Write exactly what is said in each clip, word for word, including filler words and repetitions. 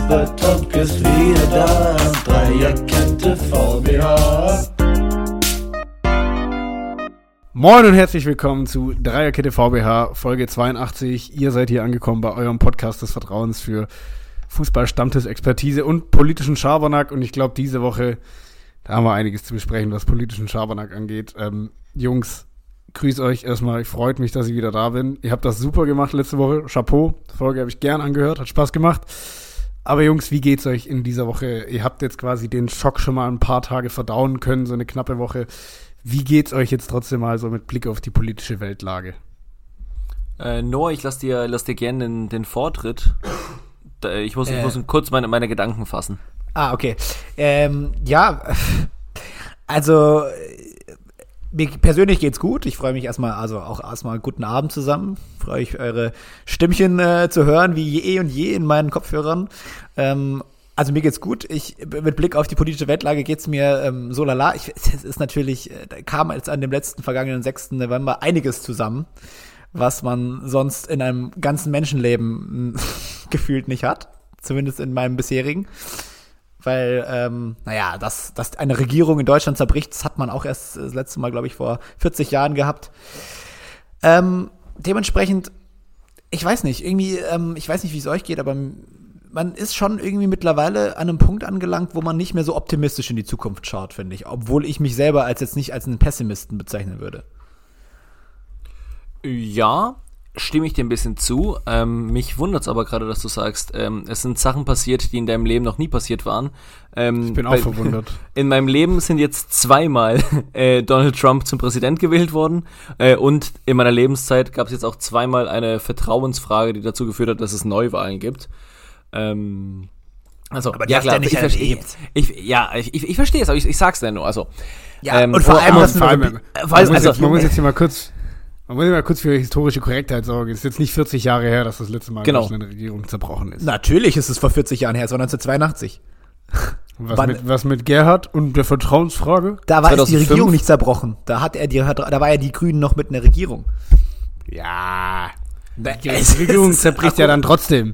Fußball Talk ist wieder da. Dreierkette V B H. Moin und herzlich willkommen zu Dreierkette V B H, Folge zweiundachtzig. Ihr seid hier angekommen bei eurem Podcast des Vertrauens für Fußball, Stammtisch, Expertise und politischen Schabernack. Und ich glaube, diese Woche, da haben wir einiges zu besprechen, was politischen Schabernack angeht. Ähm, Jungs, grüß euch erstmal. Ich freut mich, dass ich wieder da bin. Ihr habt das super gemacht letzte Woche. Chapeau. Die Folge habe ich gern angehört, hat Spaß gemacht. Aber Jungs, wie geht's euch in dieser Woche? Ihr habt jetzt quasi den Schock schon mal ein paar Tage verdauen können, so eine knappe Woche. Wie geht's euch jetzt trotzdem mal so mit Blick auf die politische Weltlage? Äh, Noah, ich lass dir, lass dir gerne den, den Vortritt. Da, ich muss, äh. ich muss kurz meine, meine Gedanken fassen. Ah, okay. Ähm, ja, also mir persönlich geht's gut. Ich freue mich erstmal, also auch erstmal guten Abend zusammen. Freue mich, eure Stimmchen äh, zu hören, wie je eh und je in meinen Kopfhörern. Ähm, Also mir geht's gut. Ich mit Blick auf die politische Weltlage geht's mir ähm, so lala. Ich, es ist natürlich, da kam jetzt an dem letzten vergangenen sechsten November einiges zusammen, was man sonst in einem ganzen Menschenleben gefühlt nicht hat. Zumindest in meinem bisherigen. Weil, ähm, naja, dass, dass eine Regierung in Deutschland zerbricht, das hat man auch erst das letzte Mal, glaube ich, vor vierzig Jahren gehabt. Ähm, dementsprechend, ich weiß nicht, irgendwie, ähm, ich weiß nicht, wie es euch geht, aber man ist schon irgendwie mittlerweile an einem Punkt angelangt, wo man nicht mehr so optimistisch in die Zukunft schaut, finde ich. Obwohl ich mich selber als jetzt nicht als einen Pessimisten bezeichnen würde. Ja, stimme ich dir ein bisschen zu. Ähm, mich wundert es aber gerade, dass du sagst, ähm, es sind Sachen passiert, die in deinem Leben noch nie passiert waren. Ähm, ich bin auch weil, verwundert. In meinem Leben sind jetzt zweimal äh, Donald Trump zum Präsident gewählt worden. Äh, und in meiner Lebenszeit gab es jetzt auch zweimal eine Vertrauensfrage, die dazu geführt hat, dass es Neuwahlen gibt. Ähm, also, aber ja das klar, ja nicht ich, erlebt. Ich, ich, ja, ich, ich, ich verstehe es, aber ich, ich sag's dir nur, also. Ja, ähm, und vor allem, dass vor allem, man, also, muss also, jetzt, man muss jetzt hier mal kurz, man muss mal kurz für historische Korrektheit sorgen. Es ist jetzt nicht vierzig Jahre her, dass das letzte Mal genau. eine Regierung zerbrochen ist. Natürlich ist es vor vierzig Jahren her, es war neunzehnhundertzweiundachtzig. Was, Wann, mit, was mit Gerhard und der Vertrauensfrage? Da war es die zweitausendfünf Regierung nicht zerbrochen. Da hat er die, da war ja die Grünen noch mit einer Regierung. Ja, die Es Regierung ist- zerbricht ja dann trotzdem.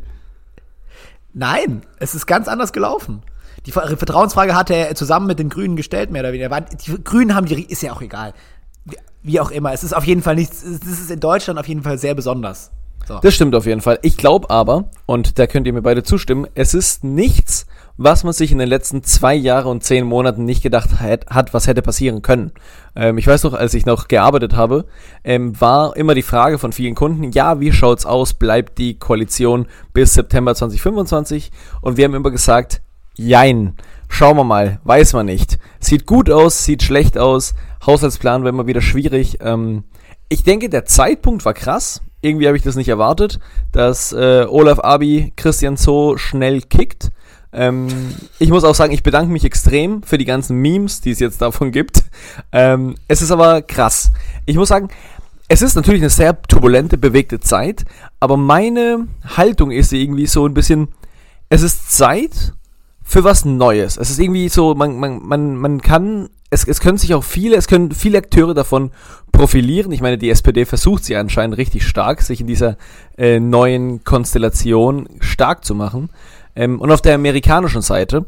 Nein, es ist ganz anders gelaufen. Die Ver- Vertrauensfrage hat er zusammen mit den Grünen gestellt, mehr oder weniger. Die Grünen haben die, ist ja auch egal. Wie, wie auch immer, es ist auf jeden Fall nichts, es ist in Deutschland auf jeden Fall sehr besonders. So. Das stimmt auf jeden Fall. Ich glaube aber, und da könnt ihr mir beide zustimmen, es ist nichts, was man sich in den letzten zwei Jahren und zehn Monaten nicht gedacht hat, hat was hätte passieren können. Ähm, ich weiß noch, als ich noch gearbeitet habe, ähm, war immer die Frage von vielen Kunden, ja, wie schaut's aus, bleibt die Koalition bis September zwanzig fünfundzwanzig? Und wir haben immer gesagt, jein, schauen wir mal, weiß man nicht. Sieht gut aus, sieht schlecht aus, Haushaltsplan war immer wieder schwierig. Ähm, ich denke, der Zeitpunkt war krass. Irgendwie habe ich das nicht erwartet, dass äh, Olaf Abi Christian so schnell kickt. Ähm, ich muss auch sagen, ich bedanke mich extrem für die ganzen Memes, die es jetzt davon gibt. Ähm, es ist aber krass. Ich muss sagen, es ist natürlich eine sehr turbulente, bewegte Zeit, aber meine Haltung ist irgendwie so ein bisschen, es ist Zeit für was Neues. Es ist irgendwie so, man, man, man, man kann, es, es können sich auch viele, es können viele Akteure davon profilieren. Ich meine, die S P D versucht sie anscheinend richtig stark, sich in dieser äh, neuen Konstellation stark zu machen. Ähm, und auf der amerikanischen Seite,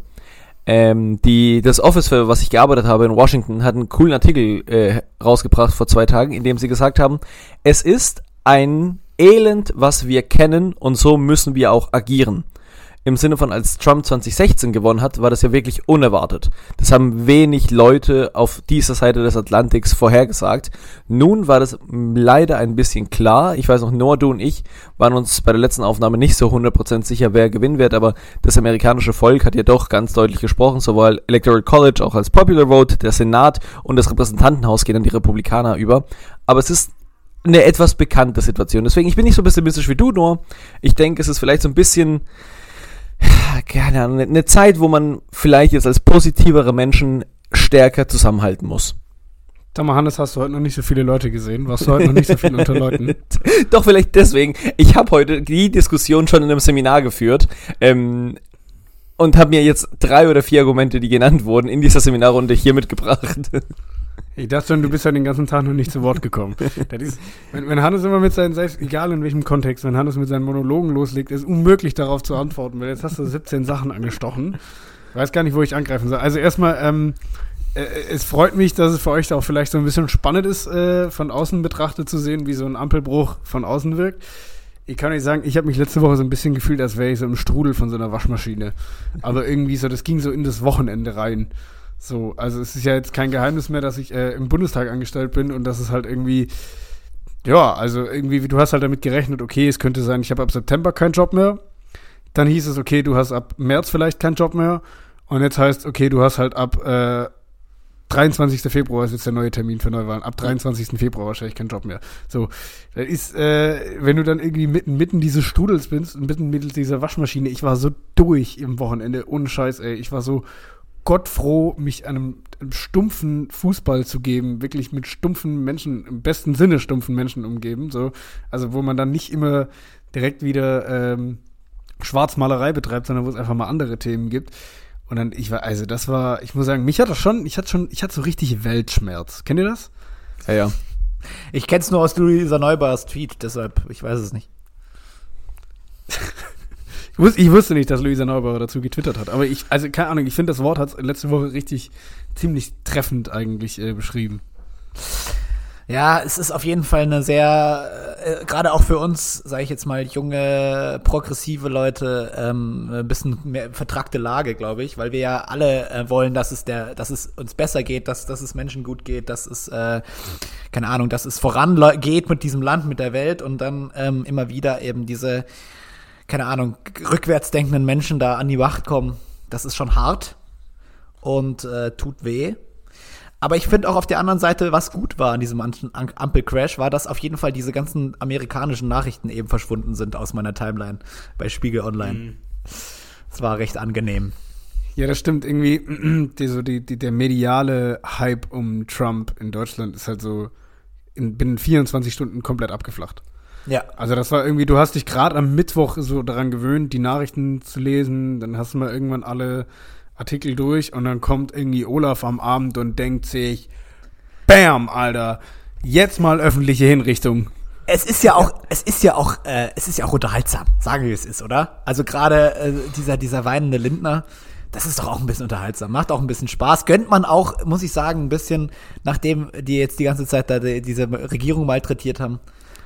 ähm, die, das Office, für was ich gearbeitet habe in Washington, hat einen coolen Artikel äh, rausgebracht vor zwei Tagen, in dem sie gesagt haben, es ist ein Elend, was wir kennen, und so müssen wir auch agieren. Im Sinne von, als Trump zwanzig sechzehn gewonnen hat, war das ja wirklich unerwartet. Das haben wenig Leute auf dieser Seite des Atlantiks vorhergesagt. Nun war das leider ein bisschen klar. Ich weiß noch, Noah, du und ich waren uns bei der letzten Aufnahme nicht so hundert Prozent sicher, wer gewinnen wird, aber das amerikanische Volk hat ja doch ganz deutlich gesprochen, sowohl Electoral College auch als Popular Vote, der Senat und das Repräsentantenhaus gehen an die Republikaner über. Aber es ist eine etwas bekannte Situation. Deswegen, ich bin nicht so pessimistisch wie du, Noah. Ich denke, es ist vielleicht so ein bisschen... keine Ahnung, eine Zeit, wo man vielleicht jetzt als positivere Menschen stärker zusammenhalten muss. Sag mal, Hannes, hast du heute noch nicht so viele Leute gesehen? Warst du heute noch nicht so viel unter Leuten? Doch, vielleicht deswegen. Ich habe heute die Diskussion schon in einem Seminar geführt ähm, und habe mir jetzt drei oder vier Argumente, die genannt wurden, in dieser Seminarrunde hier mitgebracht. Ich dachte schon, du bist ja den ganzen Tag noch nicht zu Wort gekommen. Das ist, wenn, wenn Hannes immer mit seinen, selbst egal in welchem Kontext, wenn Hannes mit seinen Monologen loslegt, ist unmöglich darauf zu antworten, weil jetzt hast du siebzehn Sachen angestochen. Ich weiß gar nicht, wo ich angreifen soll. Also erstmal, ähm, äh, es freut mich, dass es für euch da auch vielleicht so ein bisschen spannend ist, äh, von außen betrachtet zu sehen, wie so ein Ampelbruch von außen wirkt. Ich kann euch sagen, ich habe mich letzte Woche so ein bisschen gefühlt, als wäre ich so im Strudel von so einer Waschmaschine. Aber irgendwie so, das ging so in das Wochenende rein. So, also es ist ja jetzt kein Geheimnis mehr, dass ich äh, im Bundestag angestellt bin und das ist halt irgendwie, ja, also irgendwie, du hast halt damit gerechnet, okay, es könnte sein, ich habe ab September keinen Job mehr. Dann hieß es, okay, du hast ab März vielleicht keinen Job mehr. Und jetzt heißt, okay, du hast halt ab äh, dreiundzwanzigsten Februar ist jetzt der neue Termin für Neuwahlen. Ab dreiundzwanzigsten Februar wahrscheinlich kein Job mehr. So, das ist, äh, wenn du dann irgendwie mitten, mitten dieses Strudels bist und mitten mittels dieser Waschmaschine, ich war so durch im Wochenende, ohne Scheiß, ey, ich war so gottfroh, mich einem, einem stumpfen Fußball zu geben, wirklich mit stumpfen Menschen, im besten Sinne stumpfen Menschen umgeben, so, also wo man dann nicht immer direkt wieder ähm, Schwarzmalerei betreibt, sondern wo es einfach mal andere Themen gibt. Und dann, ich war, also das war, ich muss sagen, mich hat das schon, ich hatte schon, ich hatte so richtig Weltschmerz. Kennt ihr das? Ja, ja. Ich kenn's nur aus Luisa Neubauers Tweet, deshalb, ich weiß es nicht. Ich wusste, ich wusste nicht, dass Luisa Neubauer dazu getwittert hat, aber ich, also keine Ahnung, ich finde, das Wort hat letzte Woche richtig, ziemlich treffend eigentlich äh, beschrieben. Ja, es ist auf jeden Fall eine sehr, äh, gerade auch für uns, sage ich jetzt mal, junge, progressive Leute, ähm, ein bisschen mehr vertrackte Lage, glaube ich, weil wir ja alle äh, wollen, dass es der, dass es uns besser geht, dass, dass es Menschen gut geht, dass es, äh, keine Ahnung, dass es vorangeht mit diesem Land, mit der Welt und dann ähm, immer wieder eben diese, keine Ahnung, rückwärts denkenden Menschen da an die Macht kommen. Das ist schon hart und äh, tut weh. Aber ich finde auch auf der anderen Seite, was gut war an diesem Ampelcrash, war, dass auf jeden Fall diese ganzen amerikanischen Nachrichten eben verschwunden sind aus meiner Timeline bei Spiegel Online. Mhm. Das war recht angenehm. Ja, das stimmt. Irgendwie, die, so die, die, der mediale Hype um Trump in Deutschland ist halt so in binnen vierundzwanzig Stunden komplett abgeflacht. Ja. Also das war irgendwie, du hast dich gerade am Mittwoch so daran gewöhnt, die Nachrichten zu lesen, dann hast du mal irgendwann alle Artikel durch und dann kommt irgendwie Olaf am Abend und denkt sich, bam, Alter, jetzt mal öffentliche Hinrichtung. Es ist ja auch, es ist ja auch, äh, es ist ja auch unterhaltsam, sagen wir es ist, oder? Also gerade äh, dieser, dieser weinende Lindner, das ist doch auch ein bisschen unterhaltsam, macht auch ein bisschen Spaß, gönnt man auch, muss ich sagen, ein bisschen, nachdem die jetzt die ganze Zeit da die, diese Regierung malträtiert haben.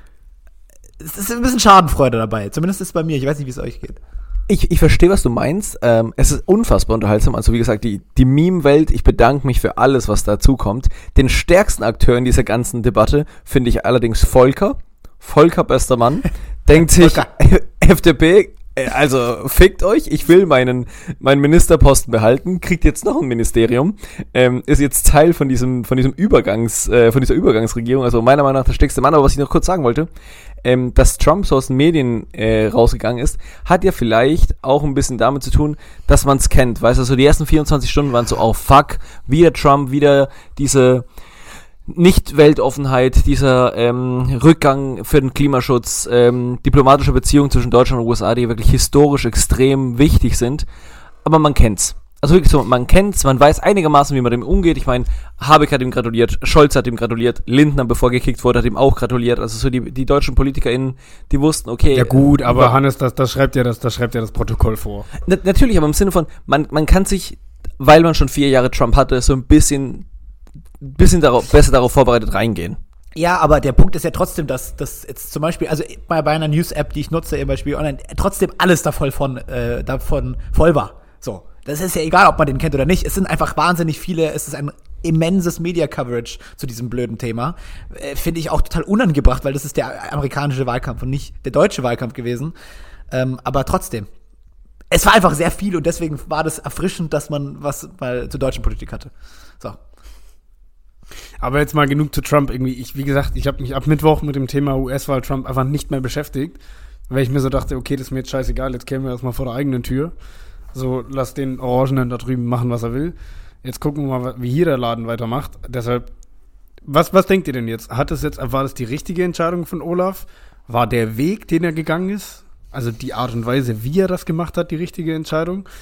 Es ist ein bisschen Schadenfreude dabei, zumindest ist es bei mir, ich weiß nicht, wie es euch geht. Ich, ich verstehe, was du meinst. Ähm, es ist unfassbar unterhaltsam. Also wie gesagt, die, die Meme-Welt, ich bedanke mich für alles, was dazu kommt. Den stärksten Akteur in dieser ganzen Debatte finde ich allerdings Volker. Volker, bester Mann. Denkt sich, F D P, also fickt euch, ich will meinen, meinen Ministerposten behalten, kriegt jetzt noch ein Ministerium, ähm, ist jetzt Teil von diesem, von diesem Übergangs, äh, von dieser Übergangsregierung, also meiner Meinung nach der stärkste Mann. Aber was ich noch kurz sagen wollte, ähm, dass Trump so aus den Medien äh, rausgegangen ist, hat ja vielleicht auch ein bisschen damit zu tun, dass man es kennt, weißt du, so die ersten vierundzwanzig Stunden waren so, oh fuck, wieder Trump, wieder diese Nicht-Weltoffenheit, dieser ähm, Rückgang für den Klimaschutz, ähm, diplomatische Beziehungen zwischen Deutschland und U S A, die wirklich historisch extrem wichtig sind. Aber man kennt's. Also wirklich so, man kennt's, man weiß einigermaßen, wie man dem umgeht. Ich meine, Habeck hat ihm gratuliert, Scholz hat ihm gratuliert, Lindner, bevor gekickt wurde, hat ihm auch gratuliert. Also so die, die deutschen PolitikerInnen, die wussten, okay. Ja gut, aber über, Hannes, das, das schreibt ja das, das schreibt ja das Protokoll vor. Na, natürlich, aber im Sinne von, man, man kann sich, weil man schon vier Jahre Trump hatte, so ein bisschen bisschen darauf, besser darauf vorbereitet reingehen. Ja, aber der Punkt ist ja trotzdem, dass das jetzt zum Beispiel, also bei, bei einer News-App, die ich nutze, zum Beispiel online, trotzdem alles davon von, äh, davon voll war. So, das ist ja egal, ob man den kennt oder nicht. Es sind einfach wahnsinnig viele, es ist ein immenses Media-Coverage zu diesem blöden Thema. Äh, finde ich auch total unangebracht, weil das ist der amerikanische Wahlkampf und nicht der deutsche Wahlkampf gewesen. Ähm, aber trotzdem. Es war einfach sehr viel und deswegen war das erfrischend, dass man was mal zur deutschen Politik hatte. So. Aber jetzt mal genug zu Trump irgendwie. Ich, wie gesagt, ich habe mich ab Mittwoch mit dem Thema U S-Wahl Trump einfach nicht mehr beschäftigt, weil ich mir so dachte, okay, das ist mir jetzt scheißegal, jetzt kämen wir erstmal vor der eigenen Tür. So, lass den Orangenen da drüben machen, was er will. Jetzt gucken wir mal, wie hier der Laden weitermacht. Deshalb, was, was denkt ihr denn jetzt? Hat es jetzt, war das die richtige Entscheidung von Olaf? War der Weg, den er gegangen ist, also die Art und Weise, wie er das gemacht hat, die richtige Entscheidung?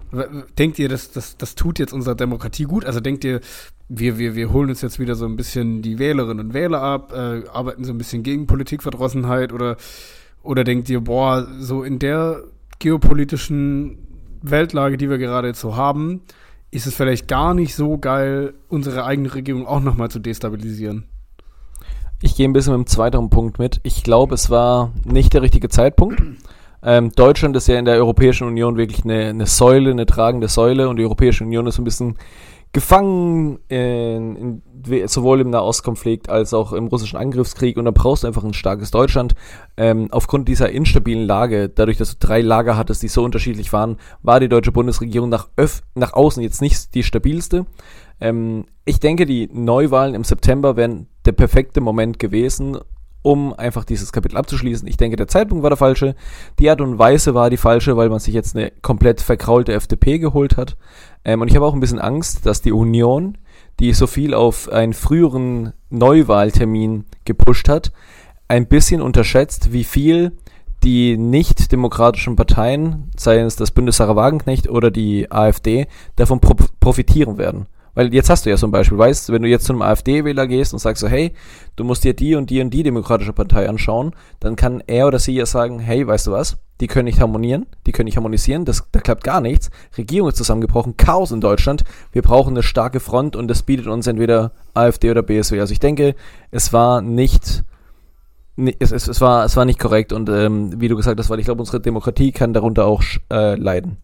Denkt ihr, das, das, das tut jetzt unserer Demokratie gut? Also denkt ihr, wir, wir, wir holen uns jetzt wieder so ein bisschen die Wählerinnen und Wähler ab, äh, arbeiten so ein bisschen gegen Politikverdrossenheit oder, oder denkt ihr, boah, so in der geopolitischen Weltlage, die wir gerade jetzt so haben, ist es vielleicht gar nicht so geil, unsere eigene Regierung auch nochmal zu destabilisieren? Ich gehe ein bisschen mit dem zweiten Punkt mit. Ich glaube, es war nicht der richtige Zeitpunkt. Ähm, Deutschland ist ja in der Europäischen Union wirklich eine, eine Säule, eine tragende Säule, und die Europäische Union ist ein bisschen gefangen, in, in, sowohl im Nahostkonflikt als auch im russischen Angriffskrieg, und da brauchst du einfach ein starkes Deutschland. Ähm, aufgrund dieser instabilen Lage, dadurch, dass du drei Lager hattest, die so unterschiedlich waren, war die deutsche Bundesregierung nach, öf- nach außen jetzt nicht die stabilste. Ähm, ich denke, die Neuwahlen im September wären der perfekte Moment gewesen, um einfach dieses Kapitel abzuschließen. Ich denke, der Zeitpunkt war der falsche, die Art und Weise war die falsche, weil man sich jetzt eine komplett verkraulte F D P geholt hat. Ähm, und ich habe auch ein bisschen Angst, dass die Union, die so viel auf einen früheren Neuwahltermin gepusht hat, ein bisschen unterschätzt, wie viel die nicht-demokratischen Parteien, sei es das Bündnis Sarah Wagenknecht oder die AfD, davon pro- profitieren werden. Weil jetzt hast du ja zum Beispiel, weißt du, wenn du jetzt zu einem AfD-Wähler gehst und sagst so, hey, du musst dir die und die und die demokratische Partei anschauen, dann kann er oder sie ja sagen, hey, weißt du was, die können nicht harmonieren, die können nicht harmonisieren, das, da klappt gar nichts, Regierung ist zusammengebrochen, Chaos in Deutschland, wir brauchen eine starke Front, und das bietet uns entweder AfD oder B S W. Also ich denke, es war nicht, es, es, es, war, es war nicht korrekt, und ähm, wie du gesagt hast, weil ich glaube, unsere Demokratie kann darunter auch äh, leiden.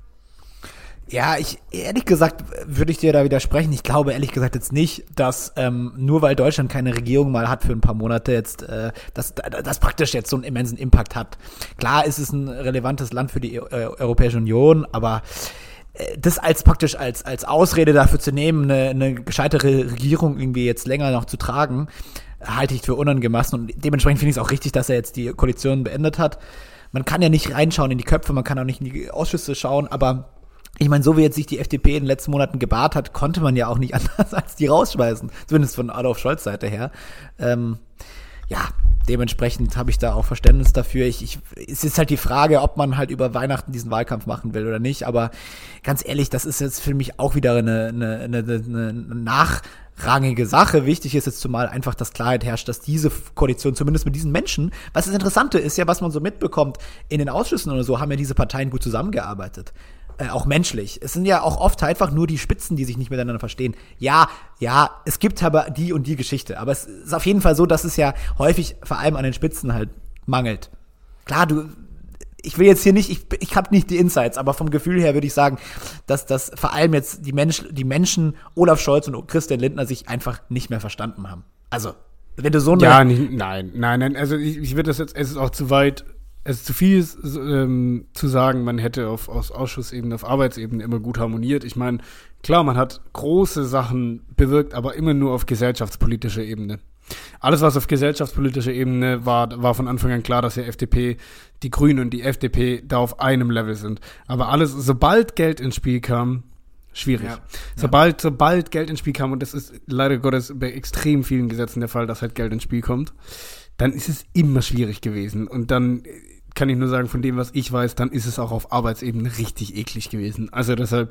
Ja, ich, ehrlich gesagt, würde ich dir da widersprechen. Ich glaube ehrlich gesagt jetzt nicht, dass ähm, nur weil Deutschland keine Regierung mal hat für ein paar Monate jetzt, äh, dass das praktisch jetzt so einen immensen Impact hat. Klar ist es ein relevantes Land für die äh, Europäische Union, aber äh, das als praktisch als als Ausrede dafür zu nehmen, eine, eine gescheitere Regierung irgendwie jetzt länger noch zu tragen, halte ich für unangemessen, und dementsprechend finde ich es auch richtig, dass er jetzt die Koalition beendet hat. Man kann ja nicht reinschauen in die Köpfe, man kann auch nicht in die Ausschüsse schauen, aber ich meine, so wie jetzt sich die F D P in den letzten Monaten gebahrt hat, konnte man ja auch nicht anders als die rausschmeißen. Zumindest von Adolf Scholz Seite her. Ähm, ja, dementsprechend habe ich da auch Verständnis dafür. Ich, ich, es ist halt die Frage, ob man halt über Weihnachten diesen Wahlkampf machen will oder nicht. Aber ganz ehrlich, das ist jetzt für mich auch wieder eine, eine, eine, eine nachrangige Sache. Wichtig ist jetzt zumal einfach, dass Klarheit herrscht, dass diese Koalition zumindest mit diesen Menschen, was das Interessante ist ja, was man so mitbekommt, in den Ausschüssen oder so, haben ja diese Parteien gut zusammengearbeitet. Äh, auch menschlich. Es sind ja auch oft einfach nur die Spitzen, die sich nicht miteinander verstehen. Ja, ja, es gibt aber die und die Geschichte. Aber es ist auf jeden Fall so, dass es ja häufig vor allem an den Spitzen halt mangelt. Klar, du, ich will jetzt hier nicht, ich, ich habe nicht die Insights, aber vom Gefühl her würde ich sagen, dass das vor allem jetzt die, Mensch, die Menschen, Olaf Scholz und Christian Lindner, sich einfach nicht mehr verstanden haben. Also, wenn du so eine... Ja, nicht, nein, nein, nein, also ich, ich würde das jetzt, es ist auch zu weit... Es ist zu viel ähm, zu sagen, man hätte auf aus Ausschussebene, auf Arbeitsebene immer gut harmoniert. Ich meine, klar, man hat große Sachen bewirkt, aber immer nur auf gesellschaftspolitischer Ebene. Alles, was auf gesellschaftspolitischer Ebene war, war von Anfang an klar, dass die F D P, die Grünen und die F D P da auf einem Level sind. Aber alles, sobald Geld ins Spiel kam, schwierig. Ja, sobald, ja. sobald Geld ins Spiel kam, und das ist leider Gottes bei extrem vielen Gesetzen der Fall, dass halt Geld ins Spiel kommt, dann ist es immer schwierig gewesen. Und dann kann ich nur sagen, von dem, was ich weiß, dann ist es auch auf Arbeitsebene richtig eklig gewesen. Also deshalb,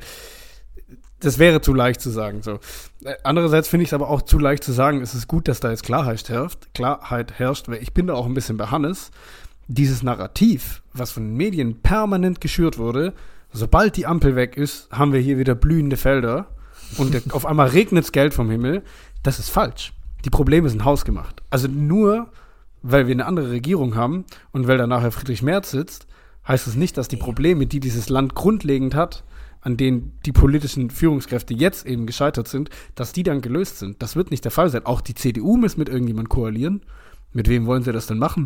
das wäre zu leicht zu sagen. So. Andererseits finde ich es aber auch zu leicht zu sagen, es ist gut, dass da jetzt Klarheit herrscht, Klarheit herrscht, weil ich bin da auch ein bisschen bei Hannes. Dieses Narrativ, was von den Medien permanent geschürt wurde, sobald die Ampel weg ist, haben wir hier wieder blühende Felder und auf einmal regnet's Geld vom Himmel. Das ist falsch. Die Probleme sind hausgemacht. Also nur weil wir eine andere Regierung haben und weil da nachher Friedrich Merz sitzt, heißt es nicht, dass die Probleme, die dieses Land grundlegend hat, an denen die politischen Führungskräfte jetzt eben gescheitert sind, dass die dann gelöst sind. Das wird nicht der Fall sein. Auch die C D U muss mit irgendjemandem koalieren. Mit wem wollen sie das denn machen?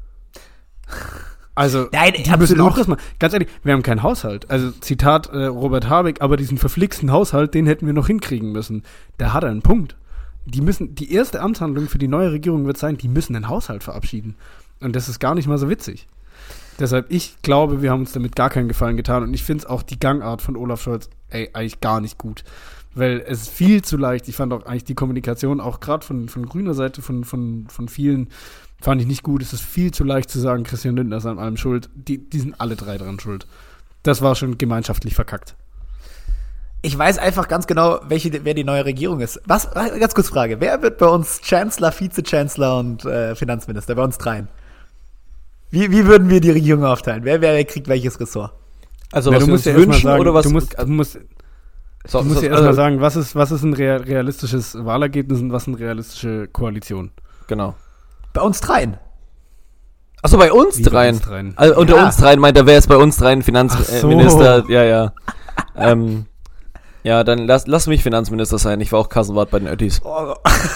Also, Nein, die müssen auch erstmal, ganz ehrlich, wir haben keinen Haushalt. Also, Zitat äh, Robert Habeck, aber diesen verflixten Haushalt, den hätten wir noch hinkriegen müssen. Da hat er einen Punkt. Die müssen, die erste Amtshandlung für die neue Regierung wird sein, die müssen den Haushalt verabschieden. Und das ist gar nicht mal so witzig. Deshalb, ich glaube, wir haben uns damit gar keinen Gefallen getan. Und ich finde es auch die Gangart von Olaf Scholz, ey, eigentlich gar nicht gut. Weil es ist viel zu leicht. Ich fand auch eigentlich die Kommunikation, auch gerade von, von grüner Seite, von, von, von vielen, fand ich nicht gut. Es ist viel zu leicht zu sagen, Christian Lindner ist an allem schuld. Die, die sind alle drei dran schuld. das war schon gemeinschaftlich verkackt. Ich weiß einfach ganz genau, welche, wer die neue Regierung ist. Was, ganz kurz Frage, wer wird bei uns Chancellor, Vize-Chancellor und äh, Finanzminister, bei uns dreien? Wie, wie würden wir die Regierung aufteilen? Wer, wer kriegt welches Ressort? Also Na, was du wir musst uns ja erst mal wünschen sagen, oder was? du musst, du musst, so, du musst so, ja erstmal also, sagen, was ist, was ist ein rea- realistisches Wahlergebnis und was ist eine realistische Koalition? Genau. Bei uns dreien. Achso, bei uns Wie bei dreien. uns dreien? Also unter Ja. uns dreien meint er, wer ist bei uns dreien Ach so. Finanzminister? Ja, ja. ähm, ja, dann lass, lass mich Finanzminister sein. Ich war auch Kassenwart bei den Öttis. Oh,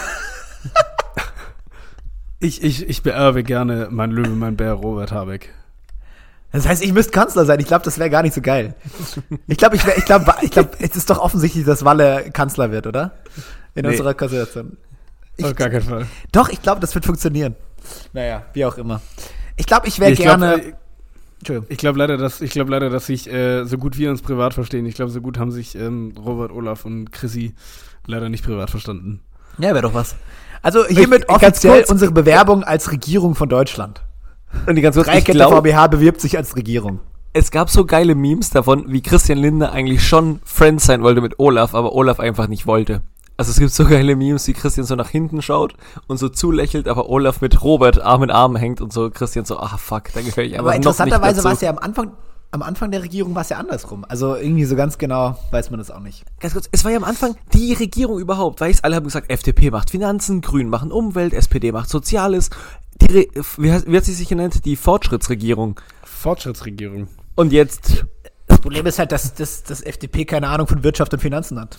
Ich, ich, ich beerbe gerne mein Löwe, mein Bär, Robert Habeck. das heißt, ich müsste Kanzler sein. Ich glaube, das wäre gar nicht so geil. Ich glaube, ich, wär- ich glaube, ich glaube, es ist doch offensichtlich, dass Walle Kanzler wird, oder? In Nee. unserer Konstellation. Ich, Auf gar keinen Fall. Doch, ich glaube, das wird funktionieren. Naja, wie auch immer. Ich glaube, ich wäre Ich glaube gerne. Entschuldigung. ich glaub leider, dass, ich glaub leider, dass sich, äh, so gut wir uns privat verstehen, ich glaube, so gut haben sich ähm, Robert, Olaf und Chrissy leider nicht privat verstanden. Ja, wäre doch was. Also hiermit Ich- ganz offiziell kurz- unsere Bewerbung als Regierung von Deutschland. Und die ganz kurz, ich Dreikette glaube, VbH bewirbt sich als Regierung. es gab so geile Memes davon, wie Christian Lindner eigentlich schon Friends sein wollte mit Olaf, aber Olaf einfach nicht wollte. Also es gibt so geile Memes, wie Christian so nach hinten schaut und so zulächelt, aber Olaf mit Robert Arm in Arm hängt und so Christian so, ah fuck, da gehöre ich einfach Aber noch nicht interessanterweise dazu. war es ja am Anfang, am Anfang der Regierung war es ja andersrum. Also irgendwie so ganz genau weiß man das auch nicht. Ganz kurz, es war ja am Anfang die Regierung überhaupt, weil alle haben gesagt, F D P macht Finanzen, Grünen machen Umwelt, S P D macht Soziales. Die Re- wie, hat, wie hat sie sich genannt? Die Fortschrittsregierung. Fortschrittsregierung. Und jetzt, Das Problem ist halt, dass, dass, dass F D P keine Ahnung von Wirtschaft und Finanzen hat.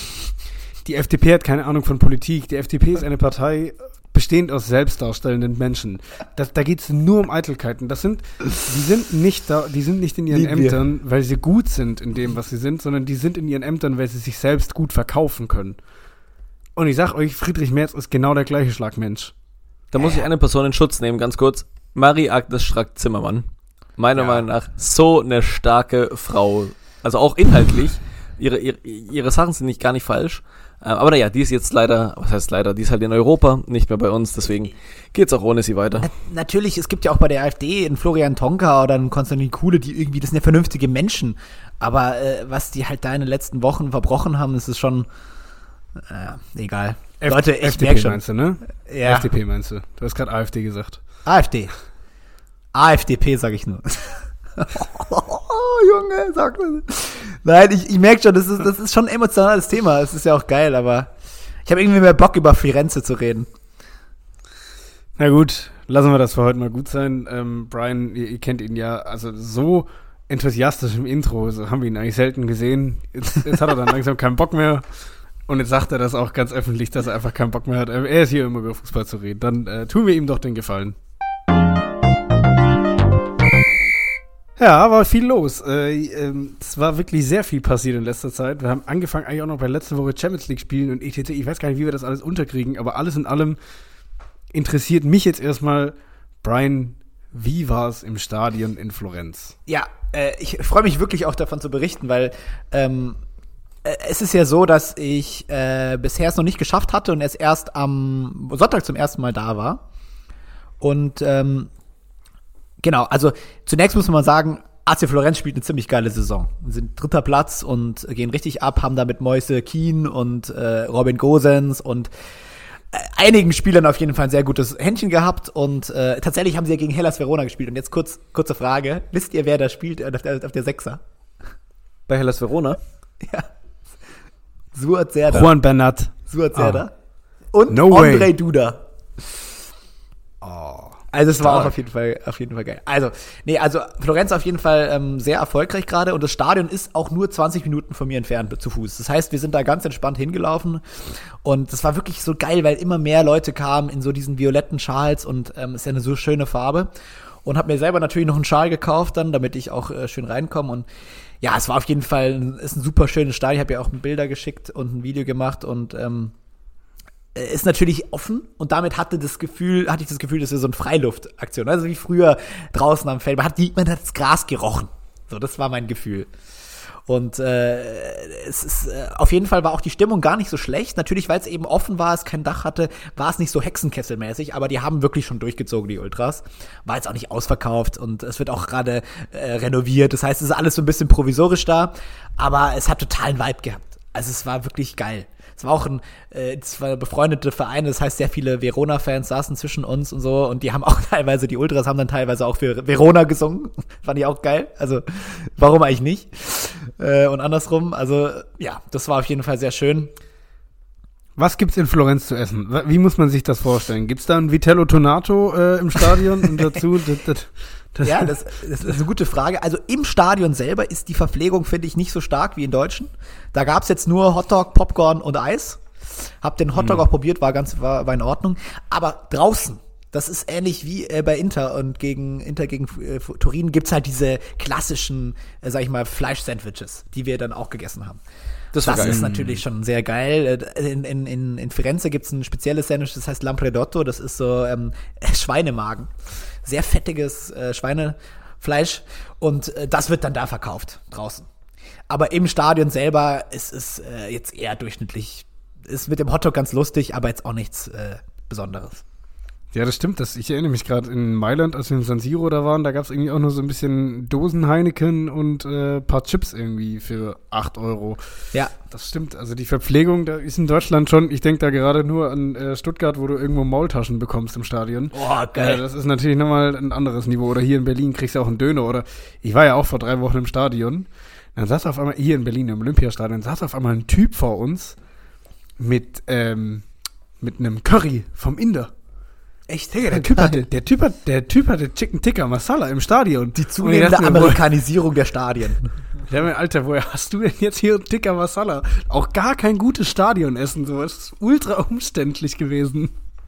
Die F D P hat keine Ahnung von Politik. Die F D P ist eine Partei bestehend aus selbstdarstellenden Menschen. Das, da geht es nur um Eitelkeiten. Das sind, die sind nicht da, die sind nicht in ihren Lieben wir. Ämtern, weil sie gut sind in dem, was sie sind, sondern die sind in ihren Ämtern, weil sie sich selbst gut verkaufen können. Und ich sag euch, Friedrich Merz ist genau der gleiche Schlagmensch. da muss ich eine Person in Schutz nehmen, ganz kurz. Marie-Agnes Strack-Zimmermann. Meiner Ja. Meinung nach so eine starke Frau. Also auch inhaltlich. Ihre, ihre, ihre Sachen sind nicht gar nicht falsch. Ähm, Aber naja, die ist jetzt leider, was heißt leider, die ist halt in Europa, nicht mehr bei uns, deswegen geht's auch ohne sie weiter. Na, natürlich, es gibt ja auch bei der AfD einen Florian Tonka oder einen Konstantin Kuhle, die irgendwie, das sind ja vernünftige Menschen. Aber äh, was die halt da in den letzten Wochen verbrochen haben, das ist schon, äh, egal. F- Leute, ich F D P merk schon. meinst du, ne? Ja. F D P meinst du. Du hast gerade AfD gesagt. AfD. AfDP, sag ich nur. Oh, Junge, sag das. Nein, ich, ich merke schon, das ist, das ist schon ein emotionales Thema. Es ist ja auch geil, aber ich habe irgendwie mehr Bock, über Firenze zu reden. Na gut, lassen wir das für heute mal gut sein. Ähm, Brian, ihr, ihr kennt ihn ja, also so enthusiastisch im Intro, so haben wir ihn eigentlich selten gesehen. Jetzt, jetzt hat er dann langsam keinen Bock mehr. Und jetzt sagt er das auch ganz öffentlich, dass er einfach keinen Bock mehr hat. Er ist hier immer über Fußball zu reden. Dann äh, tun wir ihm doch den Gefallen. Ja, war viel los. Äh, ähm, es war wirklich sehr viel passiert in letzter Zeit. Wir haben angefangen eigentlich auch noch bei letzter Woche Champions League spielen und et cetera. Ich weiß gar nicht, wie wir das alles unterkriegen, aber alles in allem interessiert mich jetzt erstmal, Brian, wie war es im Stadion in Florenz? Ja, äh, ich freue mich wirklich auch davon zu berichten, weil ähm, äh, es ist ja so, dass ich äh, bisher es noch nicht geschafft hatte und es erst am Sonntag zum ersten Mal da war. Und ähm, genau, also zunächst muss man sagen, A C Florenz spielt eine ziemlich geile Saison. Wir sind dritter Platz und gehen richtig ab, haben da mit Moise Kean und äh, Robin Gosens und äh, einigen Spielern auf jeden Fall ein sehr gutes Händchen gehabt und äh, tatsächlich haben sie ja gegen Hellas Verona gespielt. Und jetzt kurz kurze Frage, wisst ihr, wer da spielt auf der, auf der Sechser? Bei Hellas Verona? Ja. Suat Serdar. Juan Bernat. Suat Serdar. Und No way. Andrei Duda. Oh. Also es war Stark. auch auf jeden Fall auf jeden Fall geil. Also, nee, also Florenz auf jeden Fall ähm, sehr erfolgreich gerade und das Stadion ist auch nur zwanzig Minuten von mir entfernt zu Fuß. Das heißt, wir sind da ganz entspannt hingelaufen und das war wirklich so geil, weil immer mehr Leute kamen in so diesen violetten Schals und ähm, ist ja eine so schöne Farbe und habe mir selber natürlich noch einen Schal gekauft dann, damit ich auch äh, schön reinkomme und ja, es war auf jeden Fall ein, ist ein super schönes Stadion. Ich habe ja auch Bilder geschickt und ein Video gemacht und ähm, ist natürlich offen und damit hatte das Gefühl, hatte ich das Gefühl, dass wir so eine Freiluftaktion, also wie früher draußen am Feld, man hat, die, man hat das Gras gerochen. So, das war mein Gefühl. Und äh, es ist äh, auf jeden Fall war auch die Stimmung gar nicht so schlecht. Natürlich, weil es eben offen war, es kein Dach hatte, war es nicht so hexenkesselmäßig, aber die haben wirklich schon durchgezogen, die Ultras. War jetzt auch nicht ausverkauft und es wird auch gerade äh, renoviert. Das heißt, es ist alles so ein bisschen provisorisch da, aber es hat totalen Vibe gehabt. Also es war wirklich geil. Es war auch ein, äh, es war befreundete Vereine, das heißt, sehr viele Verona-Fans saßen zwischen uns und so und die haben auch teilweise, die Ultras haben dann teilweise auch für Verona gesungen. Fand ich auch geil. Also, warum eigentlich nicht? Äh, und andersrum, also, ja, das war auf jeden Fall sehr schön. Was gibt's in Florenz zu essen? Wie muss man sich das vorstellen? Gibt's da ein Vitello Tonato äh, im Stadion und dazu das, das, das Ja, das, das ist eine gute Frage. Also im Stadion selber ist die Verpflegung, finde ich, nicht so stark wie in Deutschen. Da gab's jetzt nur Hotdog, Popcorn und Eis. Hab den Hotdog Mhm. auch probiert, war ganz war, war in Ordnung. Aber draußen, das ist ähnlich wie äh, bei Inter und gegen Inter gegen äh, Turin gibt's halt diese klassischen, äh, sag ich mal, Fleisch-Sandwiches, die wir dann auch gegessen haben. Das Das, war geil. ist natürlich schon sehr geil. In, in, in, in Firenze gibt's ein spezielles Sandwich, das heißt Lampredotto. Das ist so ähm, Schweinemagen. Sehr fettiges äh, Schweinefleisch. Und äh, das wird dann da verkauft, draußen. Aber im Stadion selber ist es äh, jetzt eher durchschnittlich. Ist mit dem Hotdog ganz lustig, aber jetzt auch nichts äh, Besonderes. Ja, das stimmt. Das, ich erinnere mich gerade in Mailand, als wir in San Siro da waren, da gab es irgendwie auch nur so ein bisschen Dosen Heineken und äh, paar Chips irgendwie für acht Euro. Ja, Das stimmt. Also die Verpflegung, da ist in Deutschland schon, ich denke da gerade nur an äh, Stuttgart, wo du irgendwo Maultaschen bekommst im Stadion. Boah, Äh, das ist natürlich nochmal ein anderes Niveau. Oder hier in Berlin kriegst du auch einen Döner. Oder ich war ja auch vor drei Wochen im Stadion. Dann saß auf einmal, hier in Berlin im Olympiastadion, saß auf einmal ein Typ vor uns mit, ähm, mit einem Curry vom Inder. echt. Digga, der Typ hatte, der Typ hat, der Typ hatte Chicken Tikka Masala im Stadion. Die Und ich zunehmende dachte mir, Amerikanisierung der Stadien. woher- Ja, mein Alter, woher hast du denn jetzt hier einen Tikka Masala? Auch gar kein gutes Stadionessen, so. Das ist ultra umständlich gewesen.